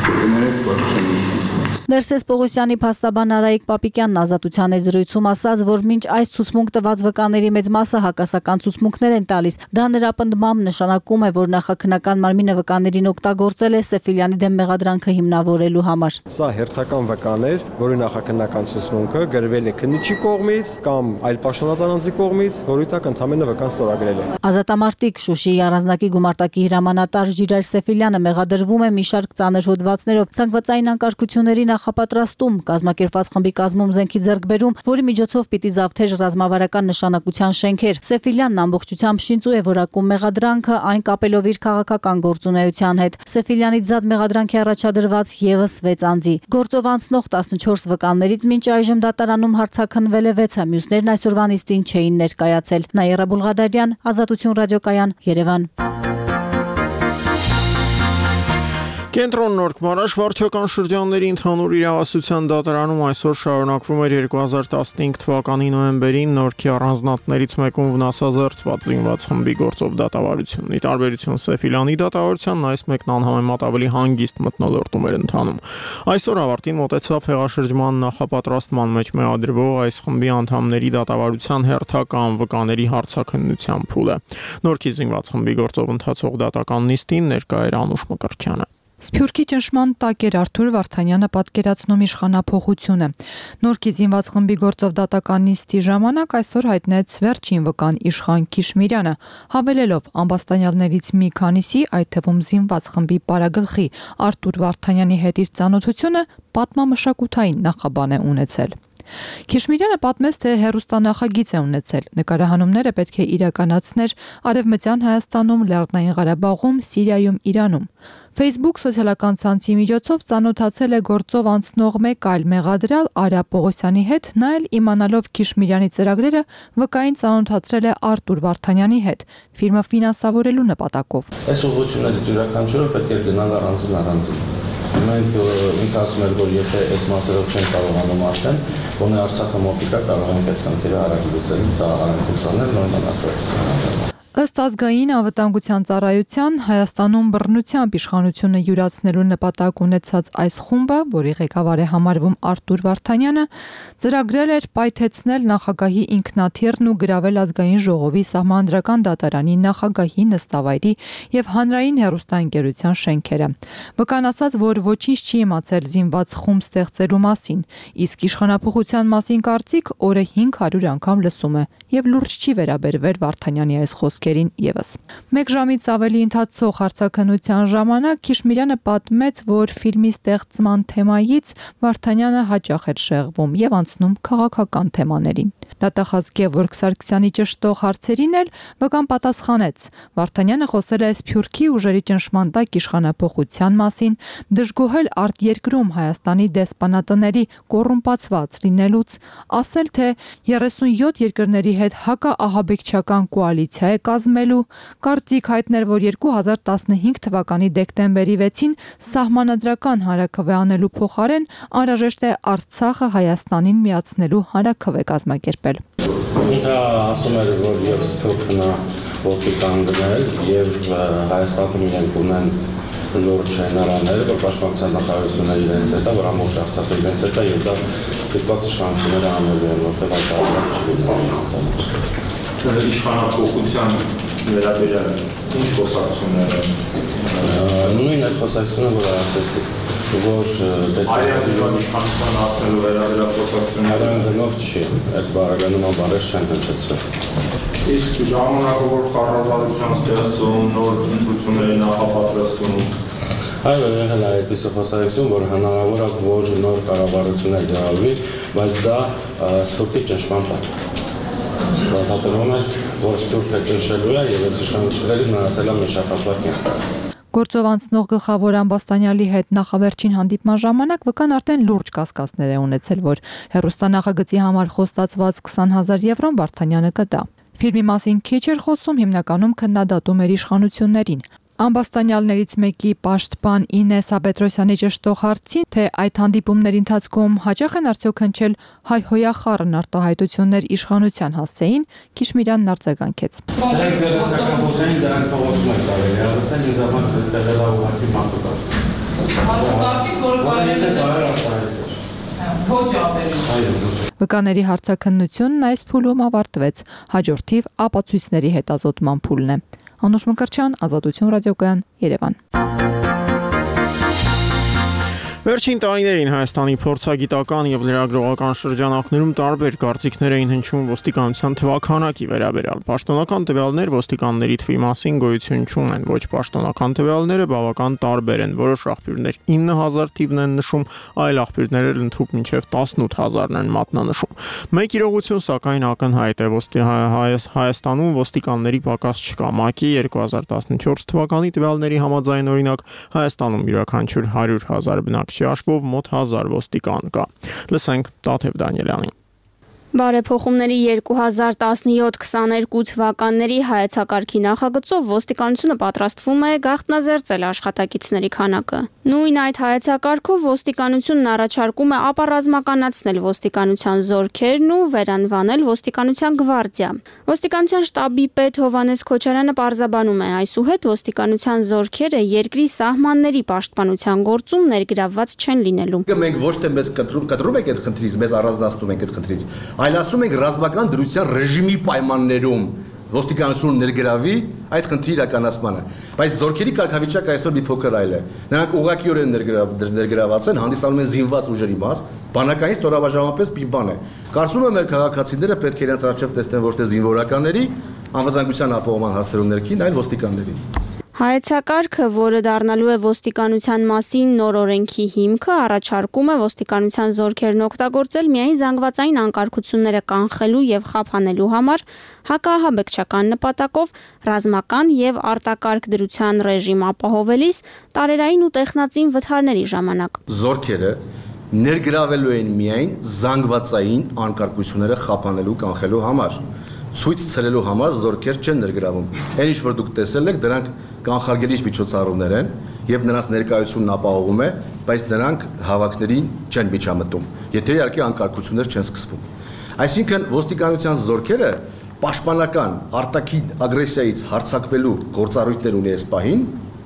Ներսես Պողոսյանի փաստաբան Արայիկ Պապիկյանն ազատության հետ զրույցում ասաց, որ մինչ այս ցուցմունք տված վկաների մեծ մասը հակասական ցուցմունքներ են տալիս, դա նրա պնդմամբ նշանակում է, որ նախաքննական մարմինը վկաներին օգտագործել է Սեֆիլյանի դեմ մեղադրանքը հիմնավորելու համար։ Սա հերթական վկան էր, որի նախաքննական ցուցմունքը գրվել է քննիչի կողմից կամ այլ պաշտոնատար անձի կողմից, որի տակ ընդամենը վկան ստորագրել է։ Ազատամարտիկ Շուշիի առանձնակի գումարտակի հրամանատար Ժիրայր Սեֆիլյանը մեղադրվում է մի շարք ծանր հոդվածներով, զանգվածային անկարգությունների նախապատրաստում, կազմակերպված խմբի կազմում զենքի ձեռքբերում, որի միջոցով պիտի զավթեր ռազմավարական նշանակության շենքեր։ Սեֆիլյանն ամբողջությամբ շինծու է որակում մեղադրանքը, այն կապելով իր քաղաքական գործունեության հետ։ Սեֆիլյանից զատ մեղադրանքի առաջադրված եւս 6 անձի։ Գործով անցնող 14 վկաններից մինչ այժմ դատարանում հարցաքննվել է 6-ը, մյուսներն այսօրվա նիստին չէին ներկայացել։ Նաիրա Բուլղադարյան, Ազատություն ռադիոկայան, Երևան։ Կենտրոն Նորք Մարաշ վարչական շրջանների ընդհանուր իրավասության դատարանում այսօր շարունակվում էր 2015 թվականի նոյեմբերին Նորքի առանձնատներից մեկում վնասազերծված զինված խմբի գործով դատավարությունն։ Ի տարբերություն Սեֆիլյանի դատավարությանն այս մեկն անհամեմատ ավելի հանգիստ մթնոլորտում էր ընթանում։ Այսօր ավարտին մոտեցավ հեղաշրջման նախապատրաստման մեջ մեղադրվող այս խմբի անդամների դատավարության հերթական վկաների հարցաքննության փուլը։ Նորքի զինված խմբի գործով ընթացող դատական նիստին ներկա էր Անուշ Մկրտչյանը։ Սփյուռքի ճնշման տակ էր Արթուր Վարդանյանը պատկերացնում իշխանափոխությունը։ Նորքի զինված խմբի գործով դատական նիստի ժամանակ այսօր հայտնեց վերջին վկան Իշխան Քիշմիրյանը, հավելելով ամբաստանյալներից մի քանիսի, այդ թվում զինված խմբի պարագլխի Արթուր Վարդանյանի հետ իր ծանոթությունը պատմամշակութային նախաբան է ունեցել։ Քիշմիրյանը պատմեց, թե հերոստանախագիծ է ունեցել։ Նկարահանումները պետք է իրականացներ Արևմտյան Հայաստանում, Լեռնային Ղարաբաղում, Սիրիայում, Իրանում։ Facebook սոցիալական ցանցի միջոցով ծանոթացել է գործով անցնող մեկ այլ մեղադրյալ Արա Պողոսյանի հետ, նա էլ իմանալով Քիշմիրյանի ծրագրերը վկային ծանոթացրել է Արթուր Վարդանյանի հետ, ֆիրմը ֆինանսավորելու նպատակով։ Այս ուղղությունների յուրաքանչյուրը պետք է գնալ առանձին։ Մենք ինքս ասում ենք, որ եթե այս մասերով չեն կարողանում արդեն, գոնե Արցախը մոտիկա կարող ենք այս խնդիրը արագ լուծել, դա արագ լուծել, նոր մնացած։ Ըստ ազգային անվտանգության ծառայության Հայաստանում բռնությամբ իշխանությունը յուրացնելու նպատակ ունեցած այս խումբը, որի ղեկավար է համարվում Արթուր Վարդանյանը, ծրագրել էր պայթեցնել նախագահի ինքնաթիռն ու գրավել ազգային ժողովի սահմանադրական դատարանի նախագահի նստավայրի եւ հանրային հեռուստաընկերության շենքերը։ Վկան ասաց, որ ոչինչ չի իմացել զինված խումբ ստեղծելու մասին, իսկ իշխանափոխության մասին կարծիք օրը 500 անգամ լսում է եւ լուրջ չի վերաբերվել Վարդանյանի այս խոսքերին եւս։ Մեկ ժամից ավելի ընթացող հարցաքննության ժամանակ Քիշմիրյանը պատմեց, որ ֆիլմի ստեղծման թեմայից Վարդանյանը հաճախ էր շեղվում եւ անցնում քաղաքական թեմաներին։ Դատախազ Գևորգ Սարգսյանի ճշտող հարցերին էլ վկան պատասխանեց։ Վարդանյանը խոսել է Սփյուռքի ուժերի ճնշման տակ իշխանափոխության մասին, դժգոհել արտերկրում Հայաստանի դեսպանատների կոռումպացված լինելուց, ասել, թե 37 երկրների հետ հակաահաբեկչական կոալիցիա է կազմելու, կարծիք հայտնել, որ 2015 թվականի դեկտեմբերի 6-ին սահմանադրական հանրաքվե անելու փոխարեն անհրաժեշտ է Արցախը Հայաստանին միացնելու հանրաքվե կազմակերպել։ Ինքը ասում էր, որ եւ Սփյուռքն ոտքի կանգնել եւ Հայաստանում իրենք ունեն լուրջ հնարաններ, որ պաշտպանության նախարարությունը իրենց հետ է, որ ամբողջ Արցախը իրենց հետ է եւ դա ստիպված իշխանությունները անելու են, որտեղ այդ առանց չի իշխանափոխության վերաբերյալ ինչ խոսակցություններ են։ Նույն այդ խոսակցությունը, որ ասեցի, որ պետք է իշխանության հասնելու վերաբերյալ խոսակցությունները դրանով չի, այդ բառականումը բառեր չեն հնչեցվել։ Իսկ ժամանակը որ կառավարության ստեղծում, նոր ընտրությունների նախապատրաստում այո, եղել է այդպիսի խոսակցություն, որ հնարավոր է, որ նոր կառավարություն ձևավորվի, բայց դա Սփյուռքի ճնշման տակ։ Բացատրում է, որ Սփյուռքը ճնշելու է եւ այս իշխանությունների մնացել է մի շաբաթվա կյանք։ Գործով անցնող գլխավոր ամբաստանյալի հետ նախավերջին հանդիպման ժամանակ վկան արդեն լուրջ կասկածներ է ունեցել, որ հեռուստանախագծի համար խոստացված 20,000 եվրոն Վարդանյանը կտա։ Ֆիլմի մասին քիչ էր խոսում, հիմնականում քննադատում էր իշխանություններին։ Ամբաստանյալներից մեկի պաշտպան Ինես Աբետրոսյանի ճշտող հարցին, թե այդ հանդիպումների ընթացքում հաճախ են արդյոք հնչել հայհոյախառն արտահայտություններ իշխանության հասցեին, Քիշմիրյանն արձագանքեց։ Վկաների հարցաքննությունն այս փուլում ավարտվեց, հաջորդիվ ապացույցների հետազոտման փուլն է։ Անուշ Մկրտչյան, Ազատություն ռադիոկայան, Երևան։ Վերջին տարիներին Հայաստանի փորձագիտական եւ լրագրողական շրջանակներում տարբեր կարծիքներ էին հնչում ոստիկանության թվաքանակի վերաբերյալ։ Պաշտոնական տվյալներ ոստիկանների թվի մասին գոյություն չունեն, ոչ պաշտոնական տվյալները բավական տարբեր են։ Որոշ աղբյուրներ 9000 թիվն են նշում, այլ աղբյուրներ էլ ընդհանուր մինչև 18000-ն են մատնանշում։ Մեկ իրողություն սակայն ակնհայտ է, Հայաստանում ոստիկանների պակաս չկա։ ՄԱԿ-ի 2014 թվականի տվյալների համաձայն օրինակ Հայաստանում յուրաքանչյուր 100,000 բնակչի հաշվով մոտ 1000 ոստիկան կա։ Լսենք Տաթև Դանիելյանին։ Բարեփոխումների 2017-22 թվականների հայեցակարգի նախագծով ոստիկանությունը պատրաստվում է գաղտնազերծել աշխատակիցների քանակը։ Նույն այդ հայեցակարգով ոստիկանությունն առաջարկում է ապառազմականացնել ոստիկանության զորքերն ու վերանվանել ոստիկանության գվարդիա։ Ոստիկանության շտաբի պետ Հովհաննես Քոչարյանը պարզաբանում է, այսուհետ ոստիկանության զորքերը երկրի սահմանների պաշտպանության գործում ներգրավված չեն լինելու։ Մենք ոչ թե մեզ կտրում ենք այդ խնդրից, մեզ առանձնացնում ենք այդ խնդրից, այլ ասում ենք ռազմական դրության ռեժիմի պայմաններում ոստիկանությունը ներգրավի այդ խնդրի իրականացմանը, բայց զորքերի կարգավիճակը այսօր մի փոքր այլ է։ Նրանք ուղղակիորեն ներգրաված են, հանդիսանում են զինված ուժերի մաս, բանակային ստորաբաժանումպես մի բան է։ Կարծում եմ մեր քաղաքացիները պետք է իրենց առջև տեսնեն ոչ թե զինվորականների, անվտանգության ապահովման հարցերում ներքին, այլ ոստիկանների։ Հայեցակարգը, որը դառնալու է ոստիկանության մասին նոր օրենքի հիմքը, առաջարկում է ոստիկանության զորքերն օգտագործել միայն զանգվածային անկարգությունները կանխելու եւ խափանելու համար, հակահաբեկչական նպատակով ռազմական եւ արտակարգ դրության ռեժիմ ապահովելիս տարերային ու տեխնածին վթարների ժամանակ։ Զորքերը ներգրավելու են միայն զանգվածային անկարգությունները խափանելու կանխելու համար։ Ցույց ցրելու համար զորքեր չեն ներգրավում։ Այն ինչ որ դուք տեսել եք, դրանք կանխարգելիչ միջոցառումներ են եւ նրանց ներկայությունն ապահովում է, բայց նրանք հավաքներին չեն միջամտում, եթե իհարկե անկարգություններ չեն սկսվում։ Այսինքն ոստիկանության զորքերը պաշտպանական արտաքին ագրեսիայից հարձակվելու գործառույթներ ունի այս պահին,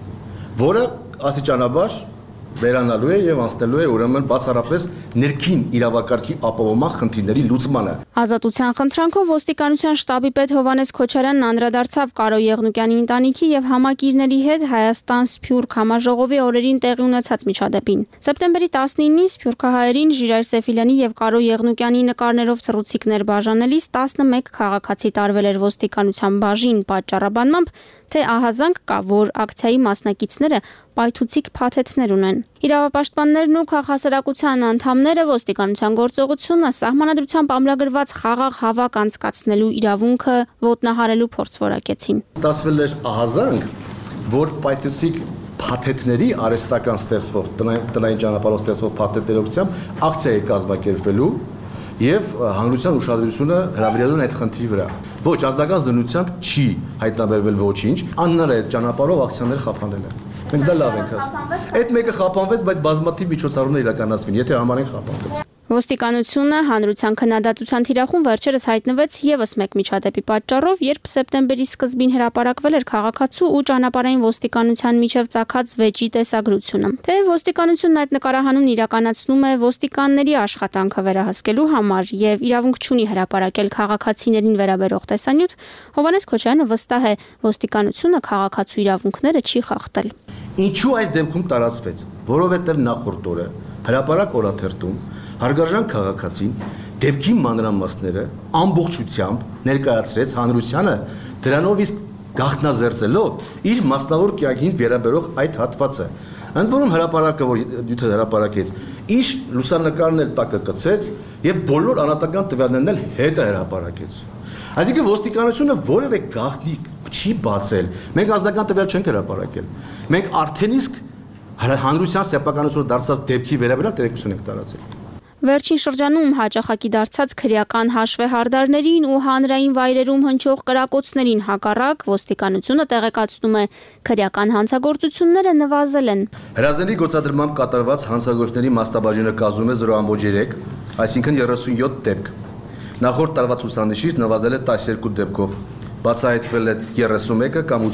որը աստիճանաբար վերանալու է եւ անցնելու է ուրեմն բացառապես ներքին իրավակարգի ապահովման խնդիրների լուծմանը։ Ազատության խնդրանքով ոստիկանության շտաբի պետ Հովհաննես Քոչարյանն անդրադարձավ Կարո Եղնուկյանի ընտանիքի եւ համակիրների հետ Հայաստան-Սփյուռք համաժողովի օրերին տեղի ունեցած միջադեպին։ Սեպտեմբերի 19-ին սփյուռքահայերին Ժիրայր Սեֆիլյանի եւ Կարո Եղնուկյանի նկարներով ցռուցիկներ բաժանելիս 11 քաղաքացի տարվել էր ոստիկանության բաժին պատճառաբանմամբ, թե ահազանգ կա, որ ակցիայի մասնակիցները պայթուցիկ փաթեթներ ունեն։ Իրավապաշտպաններն ու քաղաքասարակության անդամները ոստիկանության գործողությունը սահմանադրությամբ ամրագրված խաղաղ հավաք անցկացնելու իրավունքը ոտնահարելու փորձ որակեցին։ Ստացվել էր ահազանգ, որ պայթուցիկ փաթեթների արհեստական ստեղծվող տնային ճանապարհով ստեղծվող փաթեթների օգնությամբ ակցիա է կազմակերպվելու եւ հանրության ուշադրությունը հրավիրելու են այդ խնդրի վրա։ Ոչ, ազգական զննությամբ չի հայտնաբերվել ոչինչ, անհնար է այդ ճանապարհով ակցիաներ խափանելը։ Մենք դա լավ ենք ասում։ Այդ մեկը խափանվեց, բայց բազմաթիվ միջոցառումներ իրականացվին, եթե համարենք խափանվեց։ Ոստիկանությունը հանրության քննադատության թիրախում վերջերս հայտնվեց եւս մեկ միջադեպի պատճառով, երբ սեպտեմբերի սկզբին հրապարակվել էր քաղաքացու ու ճանապարհային ոստիկանության միջև ծագած վեճի տեսագրությունը։ Թեև ոստիկանությունն այդ նկարահանումն իրականացնում է ոստիկանների աշխատանքը վերահսկելու համար եւ իրավունք չունի հրապարակել քաղաքացիներին վերաբերող տեսանյութ, Հովհաննես Քոչարյանը վստահ է, ոստիկանությունը քաղաքացու իրավունքները չի խախտել։ Ինչու այս դեպքում տարածվեց, որովհետեւ նախորդ օրը հրապարակ օրաթերթում հարգարժան քաղաքացին դեպքի մանրամասները ամբողջությամբ ներկայացրեց հանրությանը, դրանով իսկ գաղտնազերծելով իր մասնավոր կյանքին վերաբերող այդ հատվածը։ Ընդ որում հրապարակը, որ դյութը հրապարակեց, իր լուսանկարն էլ տակը կցեց եւ բոլոր անհատական տվյալներն էլ հետը հրապարակեց։ Այսինքն ոստիկանությունը որևէ գաղտնի չի բացել։ Մենք ազգական տվյալ չենք հրապարակել։ Մենք արդեն իսկ հանրության սեփականությունը դարձած դեպքի վերաբերյալ տեղեկություն ենք տարածել։ Վերջին շրջանում հաճախակի դարձած քրեական հաշվեհարդարներին ու հանրային վայրերում հնչող կրակոցներին հակառակ ոստիկանությունը տեղեկացնում է քրեական հանցագործությունները նվազել են։ Հրազենի գործադրմամբ կատարված հանցագործների մասնաբաժինը կազմում է 0.3, այսինքն 37 դեպք։ Նախորդ տարվա ցուցանիշից նվազել է 12 դեպքով, բացահայտվել է 31 կամ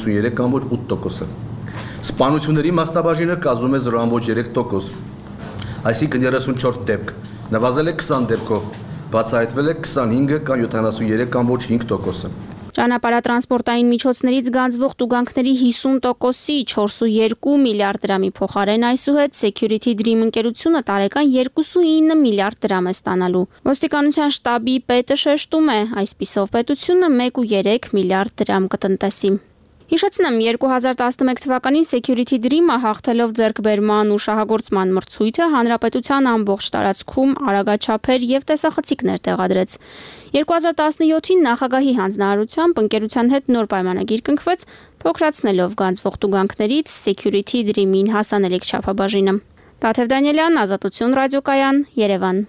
83.8%։ Սպանությունների մասնաբաժինը կազմում է 0.3%, այսինքն 34 դեպք, նվազել է 20 դեպքով, բացահայտվել է 25 կամ 73.5%։ Ճանապարհատրանսպորտային միջոցներից գանձվող տուգանքների 50%-ի 4.2 միլիարդ դրամի փոխարեն այսուհետ Security Dream ընկերությունը տարեկան 2.9 միլիարդ դրամ է ստանալու։ Ոստիկանության շտաբի պետը շեշտում է, այսպիսով պետությունը 1.3 միլիարդ դրամ կտնտեսի։ Հիշեցնեմ, 2011 թվականին Security Dream-ը հաղթելով ձեռքբերման ու շահագործման մրցույթը հանրապետության ամբողջ տարածքում արագաչափեր եւ տեսախցիկներ տեղադրեց։ 2017-ին նախագահի հանձնարարությամբ ընկերության հետ նոր պայմանագիր կնքվեց, փոքրացնելով գանձվող տուգանքներից Security Dream-ին հասանելիք չափաբաժինը։ Տաթև Դանիելյան, Ազատություն ռադիոկայան, Երևան։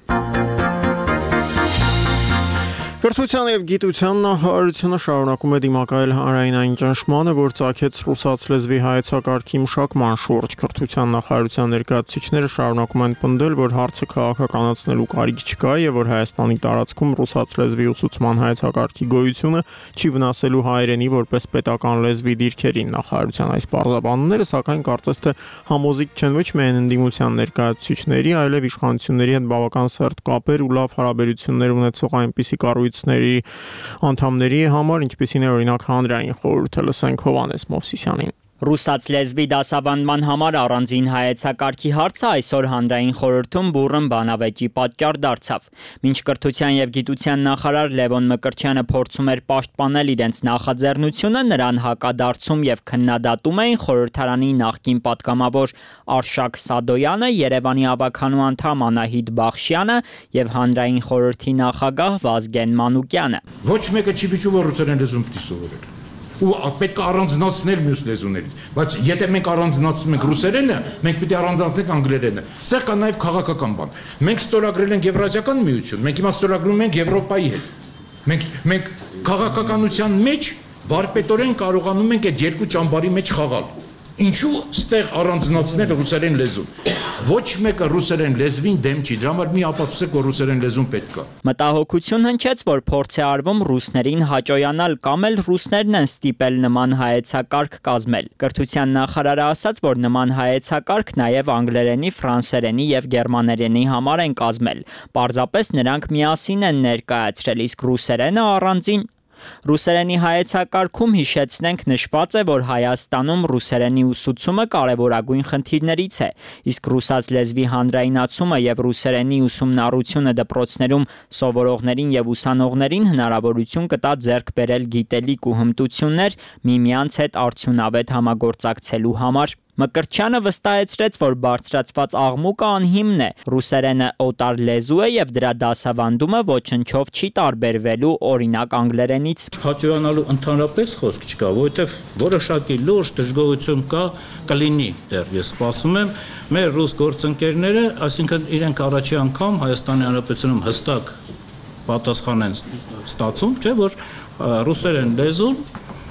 Կրթության եւ գիտության նախարարությունը շարունակում է դիմակայել հանրային այն ճնշմանը, որ ծագեց ռուսաց լեզվի հայեցակարգի մշակման շուրջ։ Կրթության նախարարության ներկայացուցիչները շարունակում են պնդել, որ հարցը քաղաքականացնելու կարիք չկա եւ որ Հայաստանի տարածքում ռուսաց լեզվի ուսուցման հայեցակարգի գոյությունը չի վնասելու հայերենի որպես պետական լեզվի դիրքերին։ Նախարարության այս պարզաբանումները, սակայն կարծես թե համոզիչ չեն ոչ միայն ընդդիմության ներկայացուցիչների, այլև իշխանությունների հետ բավական սերտ կապեր ու լավ հարաբերություններ ունեցող այնպիսի կառույցների անդամների համար, ինչպիսին է օրինակ հանրային խորհուրդը։ Լսենք Հովհաննես Մովսիսյանին։ Ռուսաց լեզվի դասավանդման համար առանձին հայեցակարգի հարցը այսօր հանրային խորհրդում բուռն բանավեճի պատճառ դարձավ։ Մինչ կրթության եւ գիտության նախարար Լևոն Մկրտչյանը փորձում էր պաշտպանել իրենց նախաձեռնությունը, նրան հակադարձում եւ քննադատում էին խորհրդարանի նախկին պատգամավոր Արշակ Սադոյանը, Երևանի ավականու անդամ Անահիտ Բախշյանը եւ հանրային խորհրդի նախագահ Վազգեն Մանուկյանը։ Ոչ մեկը չի վիճում, որ ռուսերեն լեզուն պիտի սովորել։ Ու պետք է առանձնացնել մյուս լեզուներից, բայց եթե մենք առանձնացնում ենք ռուսերենը, մենք պիտի առանձնացնենք անգլերենը։ Սա կա նաև քաղաքական բան։ Մենք ստորագրել ենք Եվրասիական միություն, մենք հիմա ստորագրում ենք Եվրոպայի հետ։ Մենք քաղաքականության մեջ վարպետորեն կարողանում ենք այդ երկու ճամբարի մեջ խաղալ։ Ինչու ստեղ առանձնացնել ռուսերեն լեզուն։ Ոչ մեկը ռուսերեն լեզվին դեմ չի, դրա համար մի ապացուցեք, որ ռուսերեն լեզուն պետք է։ Մտահոգություն հնչեց, որ փորձ է արվում ռուսներին հաճոյանալ կամ էլ ռուսներն են ստիպել նման հայեցակարգ կազմել։ Կրթության նախարարը ասաց, որ նման հայեցակարգ նաև անգլերենի, ֆրանսերենի եւ գերմաներենի համար են կազմել։ Պարզապես նրանք միասին են ներկայացրել, իսկ ռուսերենը առանձին։ Ռուսերենի հայեցակարգում հիշեցնենք նշված է, որ Հայաստանում ռուսերենի ուսուցումը կարևորագույն խնդիրներից է, իսկ ռուսաց լեզվի հանրայնացումը եւ ռուսերենի ուսումնառությունը դպրոցներում սովորողներին եւ ուսանողներին հնարավորություն կտա ձեռք բերել գիտելիք ու հմտություններ միմյանց հետ արդյունավետ համագործակցելու համար։ Մկրտչյանը վստահեցրեց, որ բարձրացված աղմուկը անհիմն է։ Ռուսերենը օտար լեզու է եւ դրա դասավանդումը ոչնչով չի տարբերվելու օրինակ անգլերենից։ Հաճոյանալու ընդհանրապես խոսք չկա, որովհետեւ որոշակի լուրջ դժգոհություն կա կլինի դեռ ես սպասում եմ մեր ռուս գործընկերները, այսինքն իրենք առաջի անգամ Հայաստանի Հանրապետությունում հստակ պատասխան են ստացում, չէ՞ որ ռուսերեն լեզուն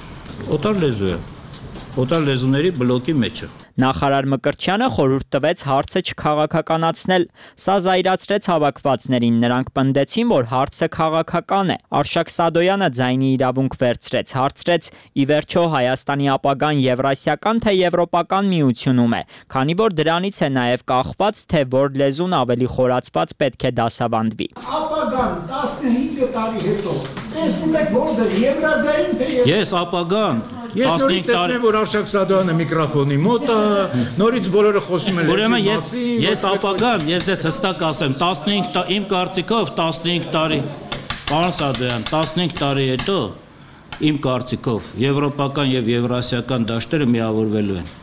օտար լեզու է։ Օտար լեզուների բլոկի մեջ է։ Նախարար Մկրտչյանը խորհուրդ տվեց հարցը չքաղաքականացնել։ Սա զայրացրեց հավաքվածներին, նրանք պնդեցին, որ հարցը քաղաքական է։ Արշակ Սադոյանը ձայնի իրավունք վերցրեց, հարցրեց՝ ի վերջո Հայաստանի ապագան եվրասիական թե եվրոպական միությունում է, քանի որ դրանից է նաև կախված, թե որ լեզուն ավելի խորացված պետք է դասավանդվի։ Ապագան 15 տարի հետո տեսնում եք որտեղ Եվրազիայում թե Ես ապագան Ես նորից տեսնեմ, որ Արշակ Սադոյանը միկրոֆոնի մոտ է, նորից բոլորը խոսում են Ուրեմն ես ապագան, ես ձեզ հստակ ասեմ, 15 իմ կարծիքով 15 տարի, պարոն Սադոյան, 15 տարի հետո իմ կարծիքով եվրոպական եւ եվրասիական դաշտերը միավորվելու են։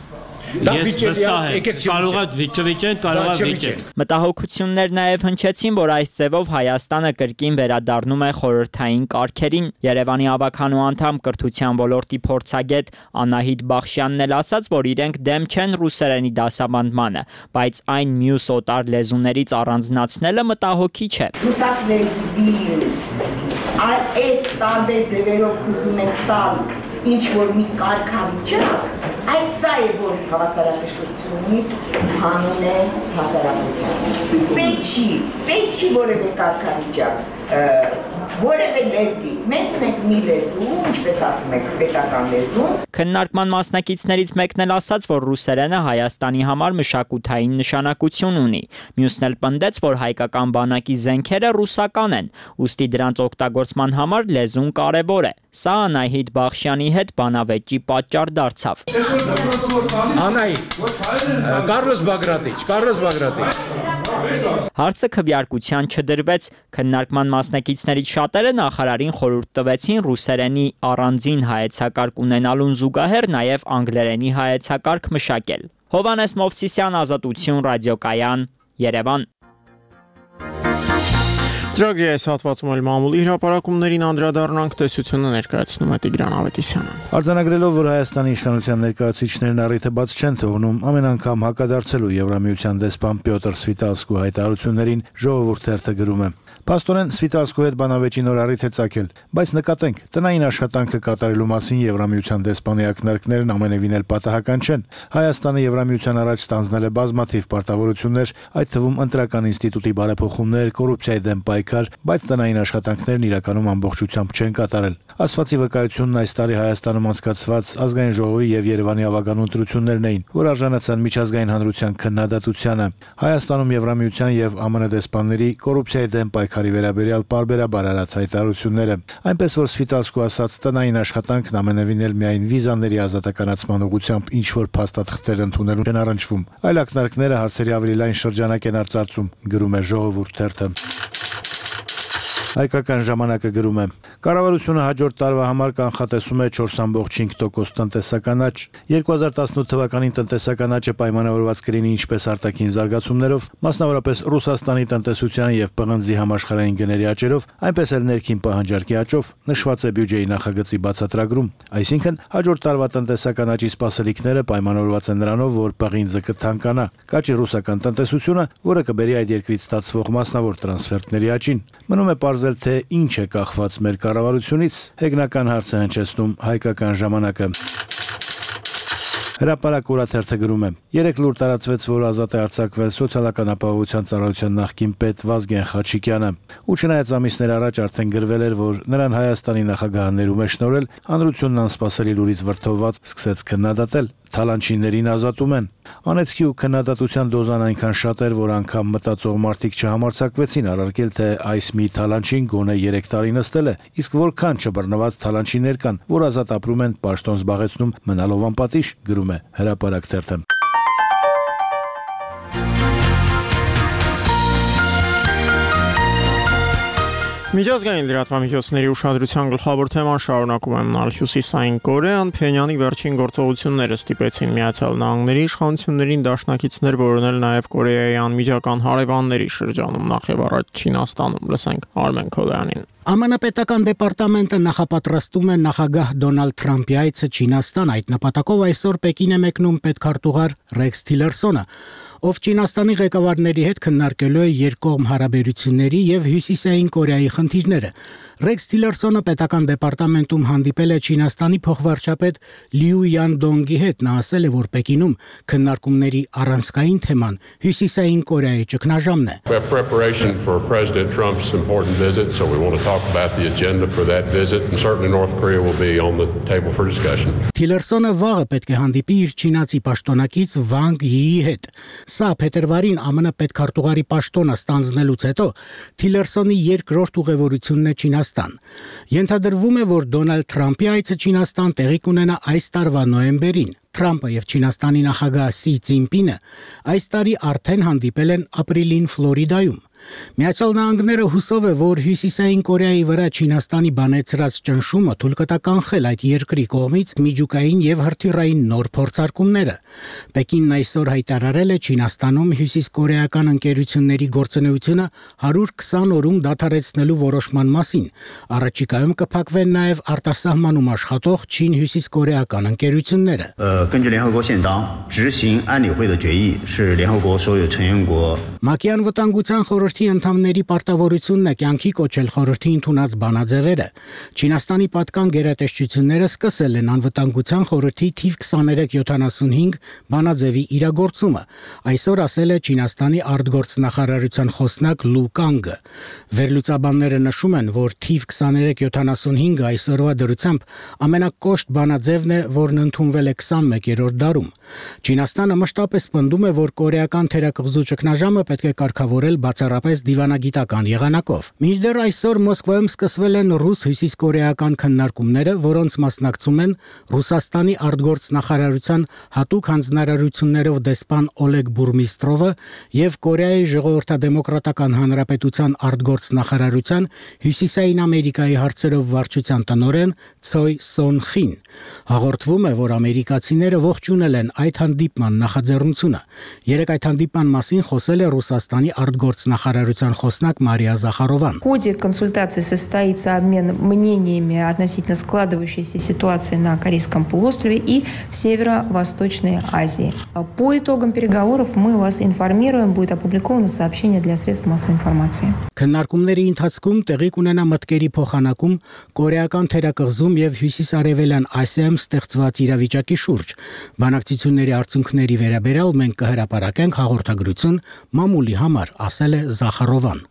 Ես վստահ եմ, կարող է վիճեն, կարող է վիճեն։ Մտահոգություններ նաև հնչեցին, որ այս ձևով Հայաստանը կրկին վերադառնում է խորհրդային կարգերին։ Երևանի ավականու անդամ կրթության ոլորտի փորձագետ Անահիտ Բախշյանն էլ ասաց, որ իրենք դեմ չեն ռուսերենի դասավանդմանը, բայց այն մյուս օտար լեզուներից առանձնացնելը մտահոգիչ է։ Ռուսաց լեզվի այս տարբեր ձևերով ուզում են տալ ինչ որ մի կարգավիճակ, այս սա է, որ հավասարակշռությունից հանուն է հասարակության։ Պետք չի որևէ կարգավիճակ որևէ լեզվի։ Մենք ունենք մի լեզու, ինչպես ասում եք, պետական լեզու։ Քննարկման մասնակիցներից մեկն էլ ասաց, որ ռուսերենը Հայաստանի համար մշակութային նշանակություն ունի։ Մյուսն էլ պնդեց, որ հայկական բանակի զենքերը ռուսական են, ուստի դրանց օգտագործման համար լեզուն կարևոր է։ Սա Անահիտ Բախշյանի հետ բանավեճի պատճառ դարձավ։ Անահիտ, Կարլոս Բագրատիչ։ Հարցը քվեարկության չդրվեց, քննարկման մասնակիցներից շատերը նախարարին խորհուրդ տվեցին ռուսերենի առանձին հայեցակարգ ունենալուն զուգահեռ նաև անգլերենի հայեցակարգ մշակել։ Հովհաննես Մովսիսյան, Ազատություն, ռադիոկայան, Երևան։ Ծրագրի այս հատվածում էլ մամուլի հրապարակումներին անդրադառնանք, տեսությունը ներկայացնում է Տիգրան Ավետիսյանը։ Արձանագրելով, որ Հայաստանի իշխանության ներկայացուցիչներն առիթը բաց չեն թողնում ամեն անգամ հակադարձելու Եվրամիության դեսպան Պյոտր Սվիտասկու հայտարարություններին, Ժողովուրդ թերթը գրում է. Պաստորեն Սվիտասկու հետ բանավեճի նոր առիթ է ծագել, բայց նկատենք, տնային աշխատանքը կատարելու մասին Եվրամիության դեսպանի ակնարկներն ամենևին էլ պատահական չեն։ Հայաստանը Եվրամիության առաջ ստանձնել է բազմաթիվ պարտավորություններ, այդ թվում ընտրական ինստիտուտի բարեփոխումներ, կոռուպցիայի դեմ պայքար, բայց տնային աշխատանքներն իրականում ամբողջությամբ չեն կատարել։ Ասվածի վկայությունն այս տարի Հայաստանում անցկացված ազգային ժողովի եւ Երևանի ավագանու ընտրություններն էին, որ արժանացան միջազգային հանրության քննադատությանը։ Հայաստանում Եվրամիության եւ ԱՄՆ դեսպանների կոռուպցիայի դեմ պայքարի վերաբերյալ պարբերաբար արած հայտարարությունները, այնպես որ Սվիտասկու ասաց, տնային աշխատանքն ամենևին էլ միայն վիզաների ազատականացման ուղղությամբ ինչ որ փաստաթղթեր ընդունելու են առնչվում, այլ ակնարկները հարցերի ավելի լայն շրջանակ են արծարծում, գրում է Ժողովուրդ թերթը։ Հայկական ժամանակը գրում է. Կառավարությունը հաջորդ տարվա համար կանխատեսում է 4.5% տնտեսական աճ։ 2018 թվականին տնտեսական աճը պայմանավորված կլինի ինչպես արտաքին զարգացումներով, մասնավորապես Ռուսաստանի տնտեսության եւ պղնձի համաշխարհային գների աճերով, այնպես էլ ներքին պահանջարկի աճով, նշված է բյուջեի նախագծի բացատրագրում։ Այսինքն, հաջորդ տարվա տնտեսական աճի սպասելիքները պայմանավորված են նրանով, որ պղինձը կթանկանա, կաճի ռուսական տնտեսությունը, որը կբերի այդ երկրից ստացվող մասնավոր տրանսֆերտների աճին։ Մնում է պարզել, թե ինչ է կախված մեր կառավարությունից, հեգնական հարց է հնչեցնում Հայկական ժամանակը։ Հրապարակ օրաթերթը գրում է. Երեկ լուր տարածվեց, որ ազատ է արձակվել սոցիալական ապահովության ծառայության նախկին պետ Վազգեն Խաչիկյանը, ու չնայած ամիսներ առաջ արդեն գրվել էր, որ նրան Հայաստանի նախագահաներում է շնորհել, հանրությունն անսպասելի լուրից վրդովված սկսեց քննադատել։ Թալանչիներին ազատում են։ Անեծքի ու քննադատության դոզան այնքան շատ էր, որ անգամ մտածող մարդիկ չհամարձակվեցին առարկել, թե այս մի թալանչին գոնե 3 տարի նստել է, իսկ որքան չբռնված թալանչիներ կան, որ ազատ ապրում են, պաշտոն զբաղեցնում, մնալով անպատիժ, գրում է Հրապարակ թերթը։ Միջազգային լրատվամիջոցների ուշադրության գլխավոր թեման շարունակում է մնալ Հյուսիսային Կորեան։ Փյոնյանի վերջին գործողությունները ստիպեցին Միացյալ Նահանգների իշխանություններին դաշնակիցներ որոնել նաև Կորեայի անմիջական հարևանների շրջանում, նախ եւ առաջ Չինաստանում։ Լսենք Արմեն Քոլյանին։ ԱՄՆ պետական դեպարտամենտը նախապատրաստում է նախագահ Դոնալդ Թրամփի այցը Չինաստան։ Այդ նպատակով այսօր Պեկին է մեկնում պետքարտուղար Ռեքս Թիլերսոնը, ով Չինաստանի ղեկավարների հետ քննարկելու է երկկողմ հարաբերությունների եւ Հյուսիսային Կորեայի խնդիրները։ Ռեքս Թիլերսոնը պետական դեպարտամենտում հանդիպել է Չինաստանի փոխվարչապետ Լիու Յանդոնգի հետ։ Նա ասել է, որ Պեկինում քննարկումների առանցքային թեման Հյուսիսային Կորեայի ճգնաժամն է։ Թիլերսոնը վաղը պետք է հանդիպի իր չինացի պաշտոնակից Վանգ Յիի հետ։ Սա փետրվարին ԱՄՆ պետքարտուղարի պաշտոնը ստանձնելուց հետո Թիլերսոնի երկրորդ ուղևորությունն է Չինաստան։ Ենթադրվում է, որ Դոնալդ Թրամփի այցը Չինաստան տեղի կունենա այս տարվա նոյեմբերին։ Թրամփը եւ Չինաստանի նախագահ Սի Ցինպինը այս տարի արդեն հանդիպել են ապրիլին Ֆլորիդայում։ Միացյալ Նահանգները հուսով է, որ Հյուսիսային Կորեայի վրա Չինաստանի բանեցրած ճնշումը թույլ կտա կանխել այդ երկրի կողմից միջուկային եւ հրթիռային նոր փորձարկումները։ Պեկինն այսօր հայտարարել է Չինաստանում հյուսիսկորեական ընկերությունների գործունեությունը 120 օրում դադարեցնելու որոշման մասին։ Առաջիկայում կփակվեն նաեւ արտասահմանում աշխատող չին-հյուսիսկորեական ընկերությունները։ Մակյան վտանգության խորհրդի Խորհրդի անդամների պարտավորությունն է կյանքի կոչել խորհրդի ընդունած բանաձևերը։ Չինաստանի պատկան գերատեսչությունները սկսել են անվտանգության խորհրդի թիվ 2375 բանաձևի իրագործումը, այսօր ասել է Չինաստանի արտգործնախարարության խոսնակ Լու Կանգը։ Վերլուծաբանները նշում են, որ թիվ 2375-ը այսօրվա դրությամբ ամենակոշտ բանաձևն է, որն ընդունվել է 21-րդ դարում։ Չինաստանը մշտապես պնդում է, որ կորեական թերակղզու ճգնաժամը պետք է կարգավորել բացառապես դիվանագիտական եղանակով։ Մինչդեռ այսօր Մոսկվայում սկսվել են ռուս-հյուսիսկորեական քննարկումները, որոնց մասնակցում են Ռուսաստանի արտգործնախարարության հատուկ հանձնարարություններով դեսպան Օլեգ Բուրմիստրովը եւ Կորեայի ժողովրդադեմոկրատական հանրապետության արտգործնախարարության Հյուսիսային Ամերիկայի հարցերով վարչության տնօրեն Ցոյ Սոն Խին։ Հաղորդվում է, որ ամերիկացիները ողջունել են այդ հանդիպման նախաձեռնությունը։ Երեք այդ հանդիպման մասին խոսել է Ռուսաստանի արտգործնախարարության խոսնակ Մարիա Զախարովան։ В ходе консультации состоится обмен мнениями относительно складывающейся ситуации на Корейском полуострове и в Северо-Восточной Азии. По итогам переговоров мы вас информируем, будет опубликовано сообщение для средств массовой информации. Քննարկումների ընթացքում տեղի կունենա մտքերի փոխանակում կորեական թերակղզում եւ հյուսիսարևելյան Ասիայում ստեղծված իրավիճակի շուրջ։ Բանակցությունների արդյունքների վերաբերյալ մենք կհրապարակենք հաղորդագրություն մամուլի համար, ասել է Զախարովան։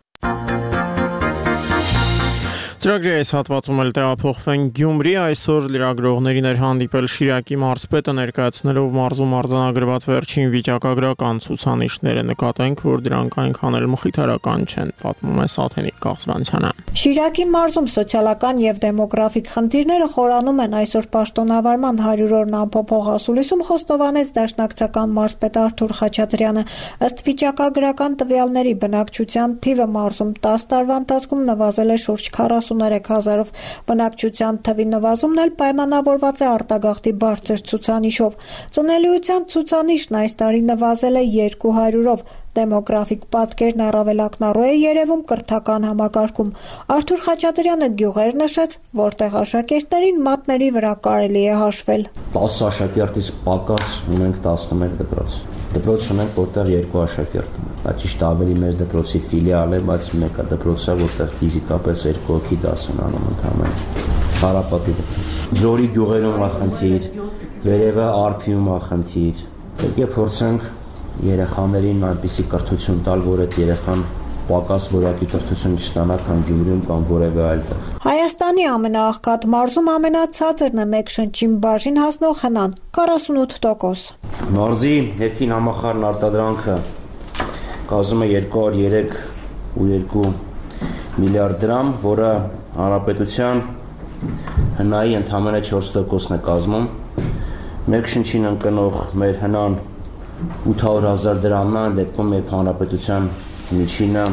Ծրագրի այս հատվածում էլ տեղափոխվենք Գյումրի, այսօր լրագրողներին էր հանդիպել Շիրակի մարզպետը ներկայացնելով մարզում արձանագրված վերջին վիճակագրական ցուցանիշները, նկատենք, որ դրանք այնքան էլ մխիթարական չեն, պատմում է Սաթենիկ Կաղզվանցյանը։ Շիրակի մարզում սոցիալական եւ դեմոգրաֆիկ խնդիրները խորանում են, այսօր պաշտոնավարման 100-օրն ամփոփող ասուլիսում խոստովանեց դաշնակցական մարզպետ Արթուր Խաչատրյանը։ Ըստ վիճակագրական տվյալների բնակչության թիվը մարզում 10 տարվա ընթացքում նվազել է շուրջ 43,000-ով, բնակչության թվի նվազումն էլ պայմանավորված է արտագաղթի բարձր ցուցանիշով։ Ծնելիության ցուցանիշն այս տարի նվազել է 200-ով։ Դեմոգրաֆիկ պատկերն առավել ակնառու է երևում կրթական համակարգում։ Արթուր Խաչատրյանը գյուղեր նշեց, որտեղ աշակերտներին մատների վրա կարելի է հաշվել։ 10 աշակերտից պակաս ունենք 11 դպրոց։ Դպրոց ունենք, որտեղ 2 աշակերտ ունենք։ Բայց ճիշտ ավելի մեծ դպրոցի ֆիլիալ է, բայց մեկը դպրոց է, որտեղ ֆիզիկապես 2 հոգի դաս են անում ընդհանրապես։ Խարապատի դպրոց։ Ձորի գյուղերում ախնդիր, վերևը Արփիում ախնդիր։ Եկե փորձենք երեխաներին այնպիսի կրթություն տալ, որ այդ երեխան պակաս որակի կրթություն չստանա, քան Գյումրիում կամ որևէ այլ տեղ։ Հայաստանի ամենաաղքատ մարզում ամենացածրն է մեկ շնչին բաժին հասնող հնան 48%։ Մարզի ներքին համախառն արտադրանքը կազմում է 203.2 միլիարդ դրամ, որը հանրապետության հնայի ընդամենը 4%-ն է կազմում։ Մեկ շնչին ընկնող մեր հնան 800,000 դրամն է, դեպքում մեր հանրապետության միջինը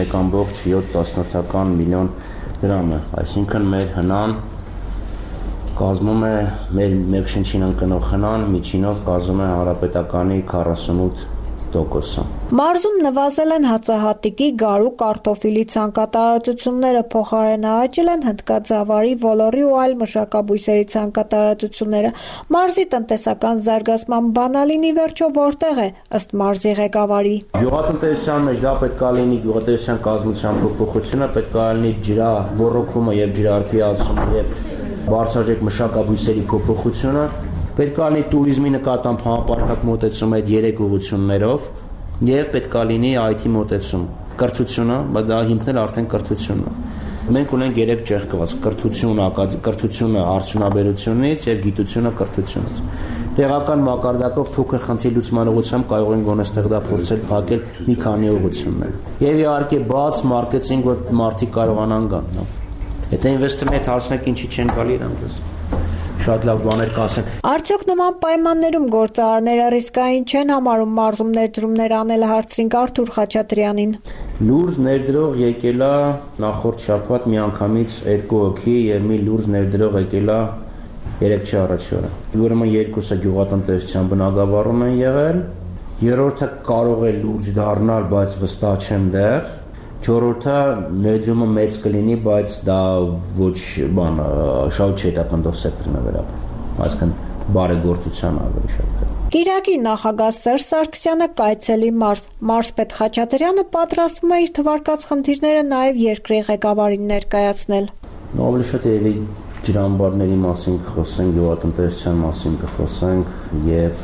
1.7 միլիոն դրամ է, այսինքն մեր հնան կազմում է, մեր մեկ շնչին ընկնող հնան միջինով կազմում է հանրապետականի 48%։ Մարզում նվազել են հացահատիկի, գարու, կարտոֆիլի ցանկատարածությունները, փոխարենը աճել են հնդկաձավարի, ոլորի ու այլ մշակաբույսերի ցանկատարածությունները։ Մարզի տնտեսական զարգացման բանալինի վերջո որտեղ է, ըստ մարզի ղեկավարի։ Գյուղատնտեսության մեջ դա պետք է լինի գյուղատնտեսության կազմության փոփոխությունը, պետք է լինի ջրա ոռոգումը եւ ջրարբիացումը եւ բարձրաժեք մշակաբույսերի փոփոխությունը։ Պետք է լինի տուրիզմի նկատմամբ համապարփակ մոտեցում այդ 3 ուղղություններով եւ պետք է լինի IT մոտեցում, կրթությունը, բայց դա հիմքն էլ արդեն կրթությունն է։ Մենք ունենք 3 ճեղքված՝ կրթությունը արդյունաբերությունից եւ գիտությունը կրթությունից։ Տեղական մակարդակով փոքր խնդրի լուծման ուղղությամբ կարող են գոնե ստեղ դա փորձել փակել մի քանի ուղղություններ։ Եվ իհարկե բաց մարքեթինգ, որ մարդիկ կարողանան գան։ Եթե ինվեստորները հարցնեք ինչի չեն գալի դրանց։ Շատ լավ բաներ կասեն։ Արդյոք նման պայմաններում գործարարները ռիսկային չեն համարում մարզում ներդրումներ անել, հարցրինք Արթուր Խաչատրյանին։ Լուրջ ներդրող եկել է նախորդ շաբաթ միանգամից 2 հոգի եւ մի լուրջ ներդրող եկել է 3 առաջի օրը։ Ուրեմն երկուսը գյուղատնտեսության բնագավառում են եղել, երրորդը կարող է լուրջ դառնալ, բայց վստահ չեմ դեռ։ Չորրորդը ներդրումը մեծ կլինի, բայց դա ոչ շատ չէ դա կնդող սեկտորն է վերաբերում, այսինքն բարեգործության ավելի շատ։ Կիրակի նախագահ Սերժ Սարգսյանը կայցելի Մարս։ Մարզպետ Խաչատրյանը պատրաստվում է իր թվարկած խնդիրները նաև երկրի ղեկավարին ներկայացնել։ Ավելի շատ երևի ջրամբարների մասին կխոսենք, գյուղատնտեսության մասին կխոսենք եւ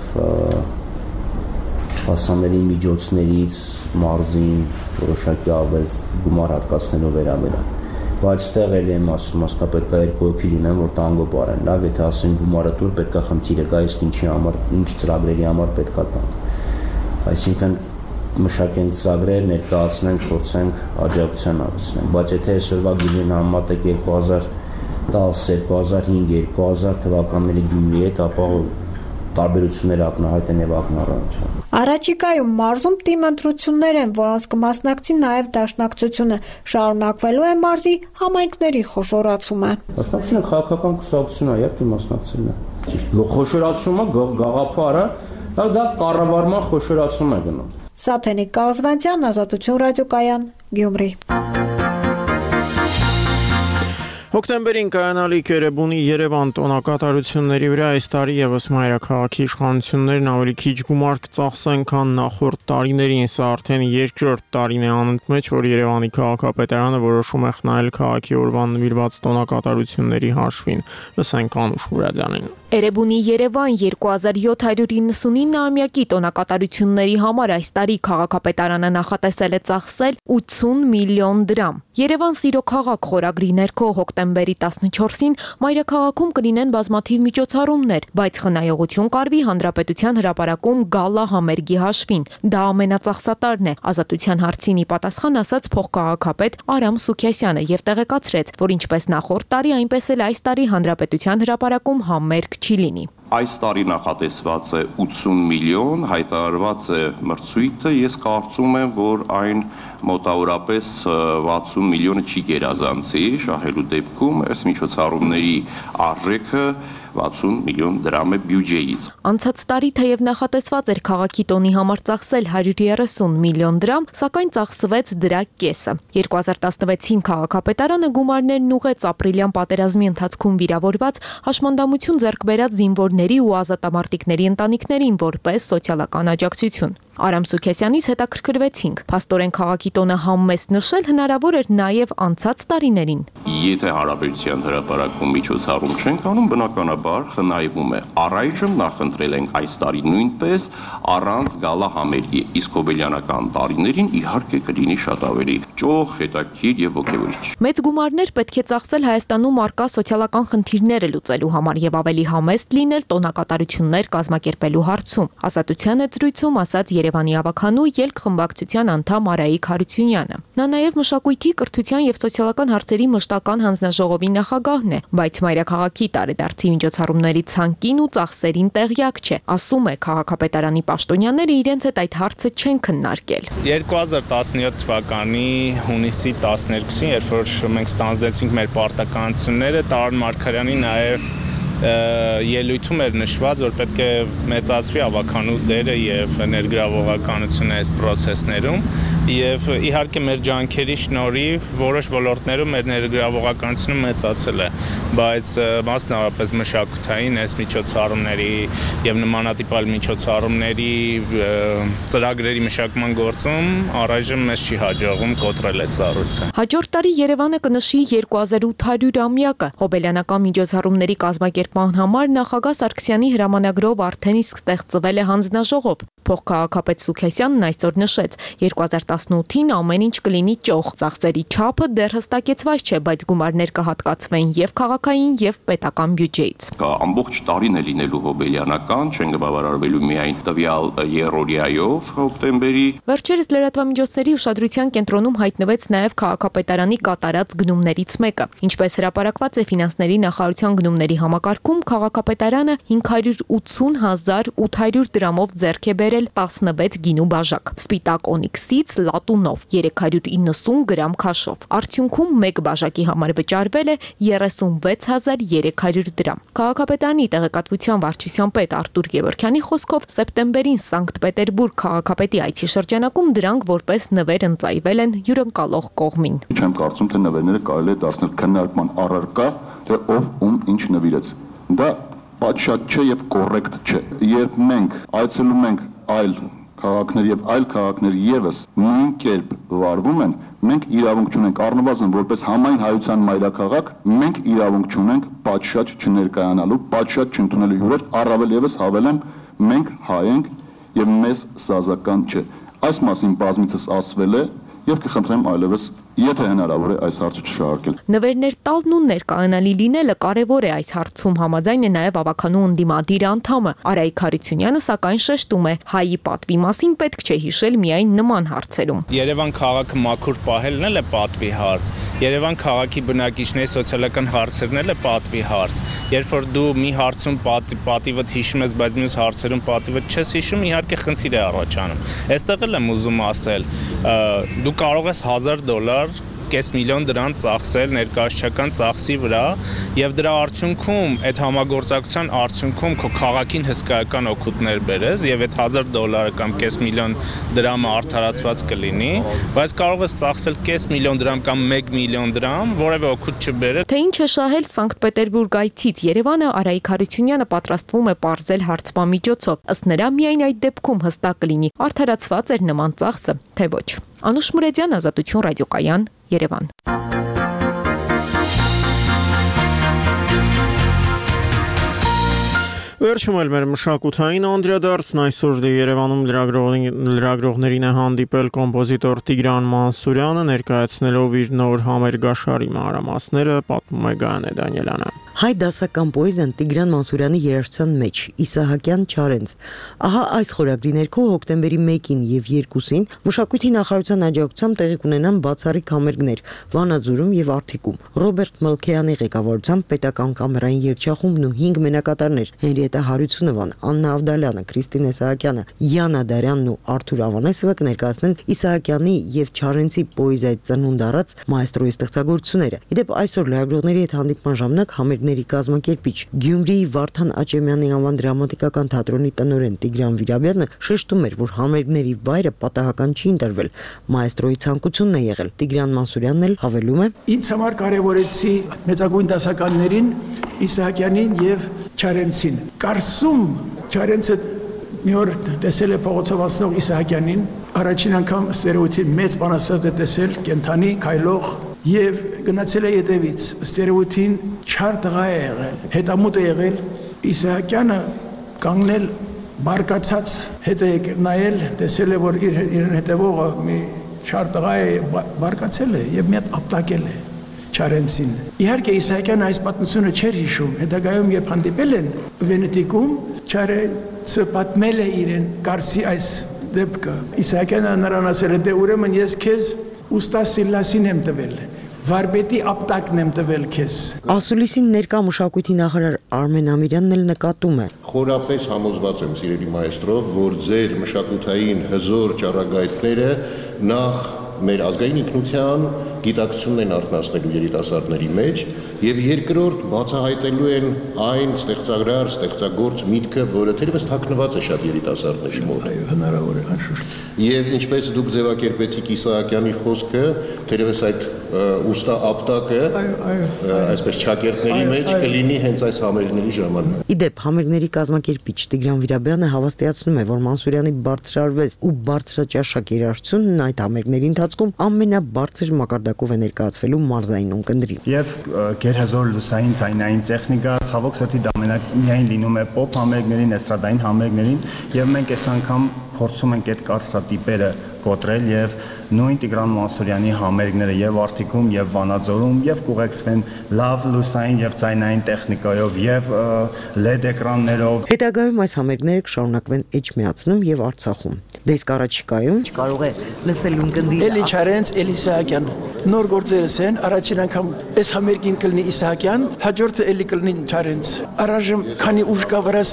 հասանելի միջոցներից մարզին որոշակի ավել գումար հատկացնելու վերաբերյալ։ Բայց ստեղ էլ եմ ասում, ասկա պետք է երկու հոգի լինեն, որ տանգո բարեն, լավ, եթե ասեն գումարը տուր, պետք է խնդիրը կա, իսկ ինչի համար, ինչ ծրագրերի համար պետք է տանք։ Այսինքն մշակենք ծրագրեր, ներկայացնենք, փորձենք աջակցության ապացնենք, բայց եթե այսօրվա գինին համատեք 2010, 2005, 2000 թվականների Գյումրիի հետ, ապա տարբերությունները ակնահայտ են եւ ակնառանջ։ Առաջիկայում մարզում թիմ ընտրություններ են, որոնց կմասնակցի նաև Դաշնակցությունը, շարունակվելու է մարզի համայնքների խոշորացումը։ Դաշնակցությունը քաղաքական կուսակցություն է, եւ մասնակցելն է։ Ճիշտ։ Խոշորացումը գաղափարը, դա կառավարման խոշորացում է գնում։ Սաթենիկ Կազվանցյան, Ազատություն ռադիոկայան, Գյումրի։ Հոկտեմբերին կայանալիք Երևանի Երևան տոնակատարությունների վրա այս տարի եւս մայրաքաղաքի իշխանություններն ավելի քիչ գումար կծախսեն, քան նախորդ տարիներին, սա արդեն երկրորդ տարին է անընդմեջ, որ Երևանի քաղաքապետարանը որոշում է խնայել քաղաքի օրվան նվիրված տոնակատարությունների հաշվին։ Լսենք Անուշ Մուրադյանին։ Երևանի Երևան 2799-ամյակի տոնակատարությունների համար այս տարի քաղաքապետարանը նախատեսել է ծախսել 80 միլիոն դրամ։ Երևան սիրո քաղաք խորագրի ներքո հոկտեմբերի 14-ին մայրաքաղաքում կլինեն բազմաթիվ միջոցառումներ, բայց խնայողություն կարվի Հանրապետության հրապարակում գալա համերգի հաշվին։ Դա ամենածախսատարն է, Ազատության հարցին ի պատասխան ասաց փոխքաղաքապետ Արամ Սուքիասյանը եւ տեղեկացրեց, որ ինչպես նախորդ տարի, այնպես էլ այս տարի Հանրապետության հրապարակում համերգ չի լինի։ Այս տարի նախատեսված է 80 միլիոն, հայտարարված է մրցույթը, ես կարծում եմ, որ այն մոտավորապես 60 միլիոնը չի գերազանցի, շահելու դեպքում այս միջոցառումների արժեքը 60 միլիոն դրամ է բյուջեից։ Անցած տարի թեև նախատեսված էր քաղաքի տոնի համար ծախսել 130 միլիոն դրամ, սակայն ծախսվեց դրա կեսը։ 2016-ին քաղաքապետարանը գումարներն ուղեց ապրիլյան պատերազմի ընթացքում վիրավորված հաշմանդամություն ձեռք բերած զինվորների ու ազատամարտիկների ընտանիքներին որպես սոցիալական աջակցություն։ Արամ Սուքիասյանից հետաքրքրվեցինք։ Փաստորեն քաղաքի տոնը համեստ նշել հնարավոր էր նաև անցած տարիներին։ Եթե Հանրապետության հրապարակում միջոցառում չենք անում, բնականաբար խնայվում է։ Առայժմ նախընտրել ենք այս տարի նույնպես առանց գալա համերգի, իսկ հոբելյանական տարիներին իհարկե կլինի շատ ավելի ճոխ, հետաքրքիր եւ ոգևորիչ։ Մեծ գումարներ պետք է ծախսել Հայաստանում արկա սոցիալական խնդիրները լուծելու համար եւ ավելի համեստ լինել տոնակատարություններ կազմակերպելու հարցում։ Ազատության հետ զրույցում ասաց Երևանի ավականու ելք խմբակցության անդամ Արայիկ Հարությունյանը։ Նա նաև մշակույթի, կրթության եւ սոցիալական հարցերի մշտական հանձնաժողովի նախագահն է, բայց մայրաքաղաքի տարեդարձի միջոցառումների ցանկին ու ծախսերին տեղյակ չէ։ Ասում է քաղաքապետարանի պաշտոնյաները իրենց հետ այդ հարցը չեն քննարկել։ 2017 թվականի հունիսի 12-ին, երբ որ մենք ստանձնեցինք մեր պարտականությունները, Տարոն Մարգարյանի նաև ելույթում էր նշված, որ պետք է մեծացվի ավականու դերը եւ ներգրավողականությունը այս process-ներում եւ իհարկե մեր ջանքերի շնորհիվ որոշ ոլորտներում մեր ներգրավողականությունը մեծացել է, բայց մասնավորապես մշակութային այս միջոցառումների եւ նմանատիպ այլ միջոցառումների ծրագրերի մշակման գործում առայժմ մեզ չի հաջողվում կոտրել այդ սառույցը։ Հաջորդ տարի Երևանը կնշի 2800-ամյակը հոբելյանական միջոցառումների կազմակերպման համար նախագահ Սարգսյանի հրամանագրով արդեն իսկ ստեղծվել է հանձնաժողով։ Փոխքաղաքապետ Սուքիասյանն այսօր նշեց, 2018-ին ամեն ինչ կլինի ճոխ, ծախսերի չափը դեռ հստակեցված չէ, բայց գումարներ կհատկացվեն եւ քաղաքային եւ պետական բյուջեից։ Ամբողջ տարին է լինելու հոբելյանական, չեն բավարարվելու միայն տվյալ երրորդյայով հոկտեմբերի։ Վերջերս լրատվամիջոցների ուշադրության կենտրոնում հայտնվեց նաեւ քաղաքապետարանի կատարած գնումներից մեկը։ Ինչպես հրապարակված է ֆինանսների նախարարության գնումների համակարգում, քաղաքապետարանը 580,800 դրամով ձեռք է բերել 16 գինու բաժակ, սպիտակ օնիքսից լատունով 390 գրամ քաշով։ Արդյունքում մեկ բաժակի համար վճարվել է 36300 դրամ։ Քաղաքապետարանի տեղեկատվության վարչության պետ Արտուր Գևորգյանի խոսքով սեպտեմբերին Սանկտ Պետերբուրգ քաղաքապետի այցի շրջանակում դրանք որպես նվեր ընծայվել են հյուրընկալող կողմին։ Չեմ կարծում, թե նվերները կարելի է դարձնել քննարկման առարկա, թե ով ում ինչ նվիրեց։ Դա պատշաճ չէ եւ կոռեկտ չէ։ Երբ մենք այցելում ենք այլ քաղաքներ եւ այլ քաղաքներ եւս նույն կերպ վարվում են, մենք իրավունք չունենք առնվազն որպես համայն հայության մայրաքաղաք, մենք իրավունք չունենք պատշաճ չներկայանալու, պատշաճ չընդունելու հյուրեր, առավել եւս հավելեմ, մենք հայ ենք եւ մեզ սազական չէ։ Այս մասին բազմիցս ասվել է եւ կխնդրեմ այլևս եթե հնարավոր է այս հարցը չշարունակել։ Նվերներ տալն ու ներկայանալի լինելը կարևոր է այս հարցում համաձայն է նաև ավականու ընդդիմադիր անդամը Արայիկ Հարությունյանը, սակայն շեշտում է հայի պատվի մասին պետք չէ հիշել միայն նման հարցերում։ Երևան քաղաքը մաքուր պահելն էլ է պատվի հարց։ Երևան քաղաքի բնակիչների սոցիալական հարցերն էլ է պատվի հարց։ Երբ որ դու մի հարցում պատիվդ հիշում ես, բայց մյուս հարցերում պատիվդ չես հիշում, իհարկե խնդիր է առաջանում։ Այստեղ էլ եմ ուզում ասել, դու կարող ես $1000 կես միլիոն դրամ ծախսել ներկայացչական ծախսի վրա եւ դրա արդյունքում այդ համագործակցության արդյունքում քո քաղաքին հսկայական օգուտներ բերես եւ այդ $1000 կամ կես միլիոն դրամը արդարացված կլինի, բայց կարող ես ծախսել կես միլիոն դրամ կամ 1 միլիոն դրամ, որևէ օգուտ չբերես։ Թե ինչ է շահել Սանկտ Պետերբուրգ այցից Երևանը, Արայիկ Հարությունյանը պատրաստվում է պարզել հարցման միջոցով։ Ըստ նրա միայն այդ դեպքում հստակ կլինի արդարացված էր նման ծախսը, թե ոչ։ Անուշ Մուրեդյան, Ազատություն ռադիոկայան, Երևան։ Վերջում էլ մեր մշակութային անդրադարձն այսօր Երևանում լրագրողներին է հանդիպել կոմպոզիտոր Տիգրան Մանսուրյանը, ներկայացնելով իր նոր համերգաշարի մանրամասները, պատմում է Գայանե Դանիելյանը։ Հայ դասական պոեզիան Տիգրան Մանսուրյանի երաժշտության մեջ, Իսահակյան Չարենց։ Ահա այս խորագրի ներքո հոկտեմբերի 1-ին եւ 2-ին մշակույթի նախարարության աջակցությամբ տեղի կունենան բացառիկ համերգներ Վանաձորում եւ Արթիկում։ Ռոբերտ Մլքեյանի ղեկավարությամբ պետական կամերային երգչախումբն ու 5 մենակատարներ Հենրիետա Հարությունովան, Աննա Ավդալյանը, Քրիստինե Սահակյանը, Յանա Դարյանն ու Արթուր Ավանեսովը կներկայացնեն Իսահակյանի եւ Չարենցի պոեզիայի ծնունդ առած մայստրոյի ստեղծագործությունները։ Իդեպ այսօր լրագրողների հետ հանդիպման ժամանակ համերգների կազմակերպիչ Գյումրիի Վարդան Աճեմյանի անվան դրամատիկական թատրոնի տնօրեն Տիգրան Վիրաբյանը շեշտում էր, որ համերգների վայրը պատահական չի ընտրվել, մայստրոյի ցանկությունն է եղել։ Տիգրան Մանսուրյանն էլ հավելում է. Ինձ համար կարևորեցի մեծագույն դասականներին Իսահակյանին եւ Չարենցին։ Կարսում Չարենցը մի օր տեսել է փողոցով անցնող Իսահակյանին, առաջին անգամ ստերեոտիպ մեծ բանաստեղծ է տեսել, կենթանի, քայլող եւ գնացել է յետևից, ստերեոտիպին չար տղա է եղել, հետամուտ է եղել, Իսահակյանը կանգնել բարկացած հետ է նայել, տեսել է, որ իր հետևողը մի չար տղա է, բարկացել է եւ մի հատ ապտակել է Չարենցին։ Իհարկե Իսահակյանը այս պատմությունը չէր հիշում, հետագայում երբ հանդիպել են Վենետիկում, Չարենցը պատմել է իրեն Կարսի այս դեպքը։ Իսահակյանը նրան ասել է, դե ուրեմն ես քեզ ուստա Սիլասին եմ տվել, վարպետի ապտակն եմ տվել քեզ։ Ասուլիսին ներկա մշակույթի նախարար Արմեն Ամիրյանն էլ նկատում է. Խորապես համոզված եմ, սիրելի մայստրո, որ ձեր մշակութային հզոր ճառագայթները նախ մեր ազգային ինքնության գիտակցությունն են արտնասնելու երիտասարդների մեջ եւ երկրորդ բացահայտելու են այն ստեղծարար, ստեղծագործ միտքը, որը թերևս թաքնված է շատ երիտասարդների մոտ։ Այո, հնարավոր է, անշուշտ։ Եվ ինչպես դուք ձևակերպեցիք Իսահակյանի խոսքը, թերևս այդ ուստա ապտակը, այսպես ճակերտների մեջ կլինի հենց այս համերգների ժամանակ։ Իդեպ համերգների կազմակերպիչ Տիգրան Վիրաբյանը հավաստիացնում է, որ Մանսուրյանի բարձրարվեստ ու բարձրաճաշակ երաժշտությունն այդ համերգների ընթացքում ամենաբարձր մակարդակով է ներկայացվելու մարզային ունկնդրին։ Եվ գերհզոր լուսային ձայնային տեխնիկա, ցավոք սրտի դա միայն լինում է պոպ համերգներին, էստրադային համերգներին, եւ մենք այս անգամ փորձում ենք այդ կարծրատիպերը կոտրել եւ նույն Տիգրան Մանսուրյանի համերգները եւ Արթիկում եւ Վանաձորում եւ կուղեկցվեն լավ լուսային եւ ձայնային տեխնիկայով եւ LED էկրաններով։ Հետագայում այս համերգները կշարունակվեն Էջմիածնում եւ Արցախում։ Դե իսկ առաջիկայում կարող է լսել ունկնդի Էլի Չարենց, Էլի Իսահակյան։ Նոր գործերս են, առաջին անգամ այս համերգին կլինի Իսահակյան, հաջորդը էլի կլինի Չարենց։ Առայժմ քանի ուժ կա վրաս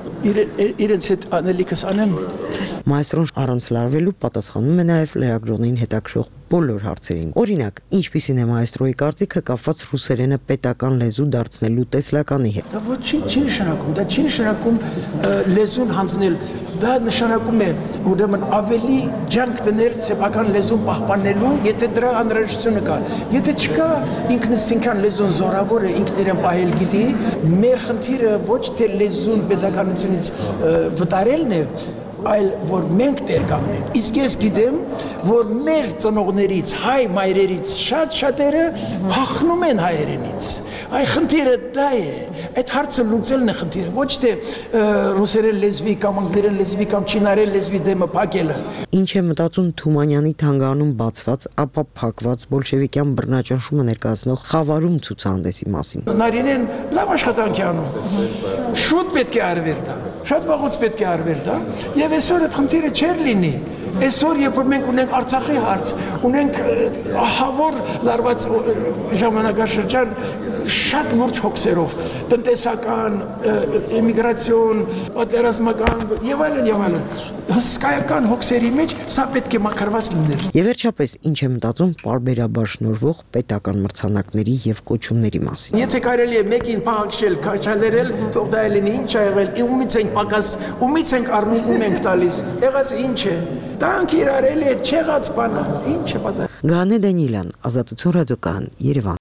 իրենց հետ անելիքս անեմ։ Մայստրոն առանց լարվելու պատասխանում է նաև լրագրողներին հետաքրող բոլոր հարցերին։ Օրինակ, ինչպիսին է մայստրոյի կարծիքը կապված ռուսերենը պետական լեզու դարձնելու տեսլականի հետ։ Դա ոչինչ չի նշանակում, դա չի նշանակում լեզուն հանձնել Դա նշանակում է ուրեմն ավելի ջանք դնել սեփական լեզուն պահպանելու, եթե դրա անհրաժեշտությունը կա։ Եթե չկա, ինքնըստինքան լեզուն զորավոր է, ինքն իրեն պահել գիտի, մեր խնդիրը ոչ թե լեզուն pedagogiությունից վտարելն է, այլ որ մենք տեր կանգնենք։ Իսկ ես գիտեմ, որ մեր ծնողներից, հայ մայրերից շատ-շատերը փախնում են հայերենից։ Այ խնդիրը դա է։ Այդ հարցը լուծելն է խնդիրը, ոչ թե ռուսերեն լեզվի կամ անգլերեն լեզվի կամ չինարեն լեզվի դեմը փակելը։ Ինչ է մտածում Թումանյանի թանգարանում բացված, ապա փակված բոլշևիկյան բռնաճնշումը ներկայացնող խավարում ցուցահանդեսի մասին։ Նարինեն լավ աշխատանք է անում։ Շուտ պետք է արվեր դա։ Շատ վաղուց պետք է արվեր դա։ Եվ այսօր այդ խնդիրը չէր լինի։ Այսօր երբ որ մենք ունենք Արցախի հարց, ունենք ահավոր լարված ժամանակաշրջան շատ լուրջ հոգսերով, տնտեսական, էմիգրացիոն, պատերազմական եւ այլն, հսկայական հոգսերի մեջ սա պետք է մաքրված լիներ։ Եվ վերջապես ինչ է մտածում պարբերաբար շնորհվող պետական մրցանակների եւ կոչումների մասին։ Եթե կարելի է մեկին փաղաքշել, քաչալերել, թող դա լինի, ինչ ա եղել, ումից ենք պակաս, ումից ենք առնում, ում ենք տալիս։ Եղածը ինչ է։ Տանք իրարել է, չեղած բանը, ինչ է պատահ։ Գանե Դանիելյան, Ազատություն ռադիոկայան, Երևան։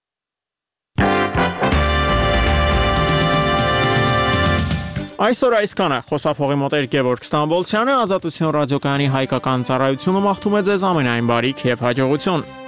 Այսօր այսքանը խոսափողի մոտ Գևորգ Ստամբոլցյանը, Ազատություն ռադիոկայանի հայկական ծառայությունը մաղթում է ձեզ ամենայն բարիք եւ հաջողություն։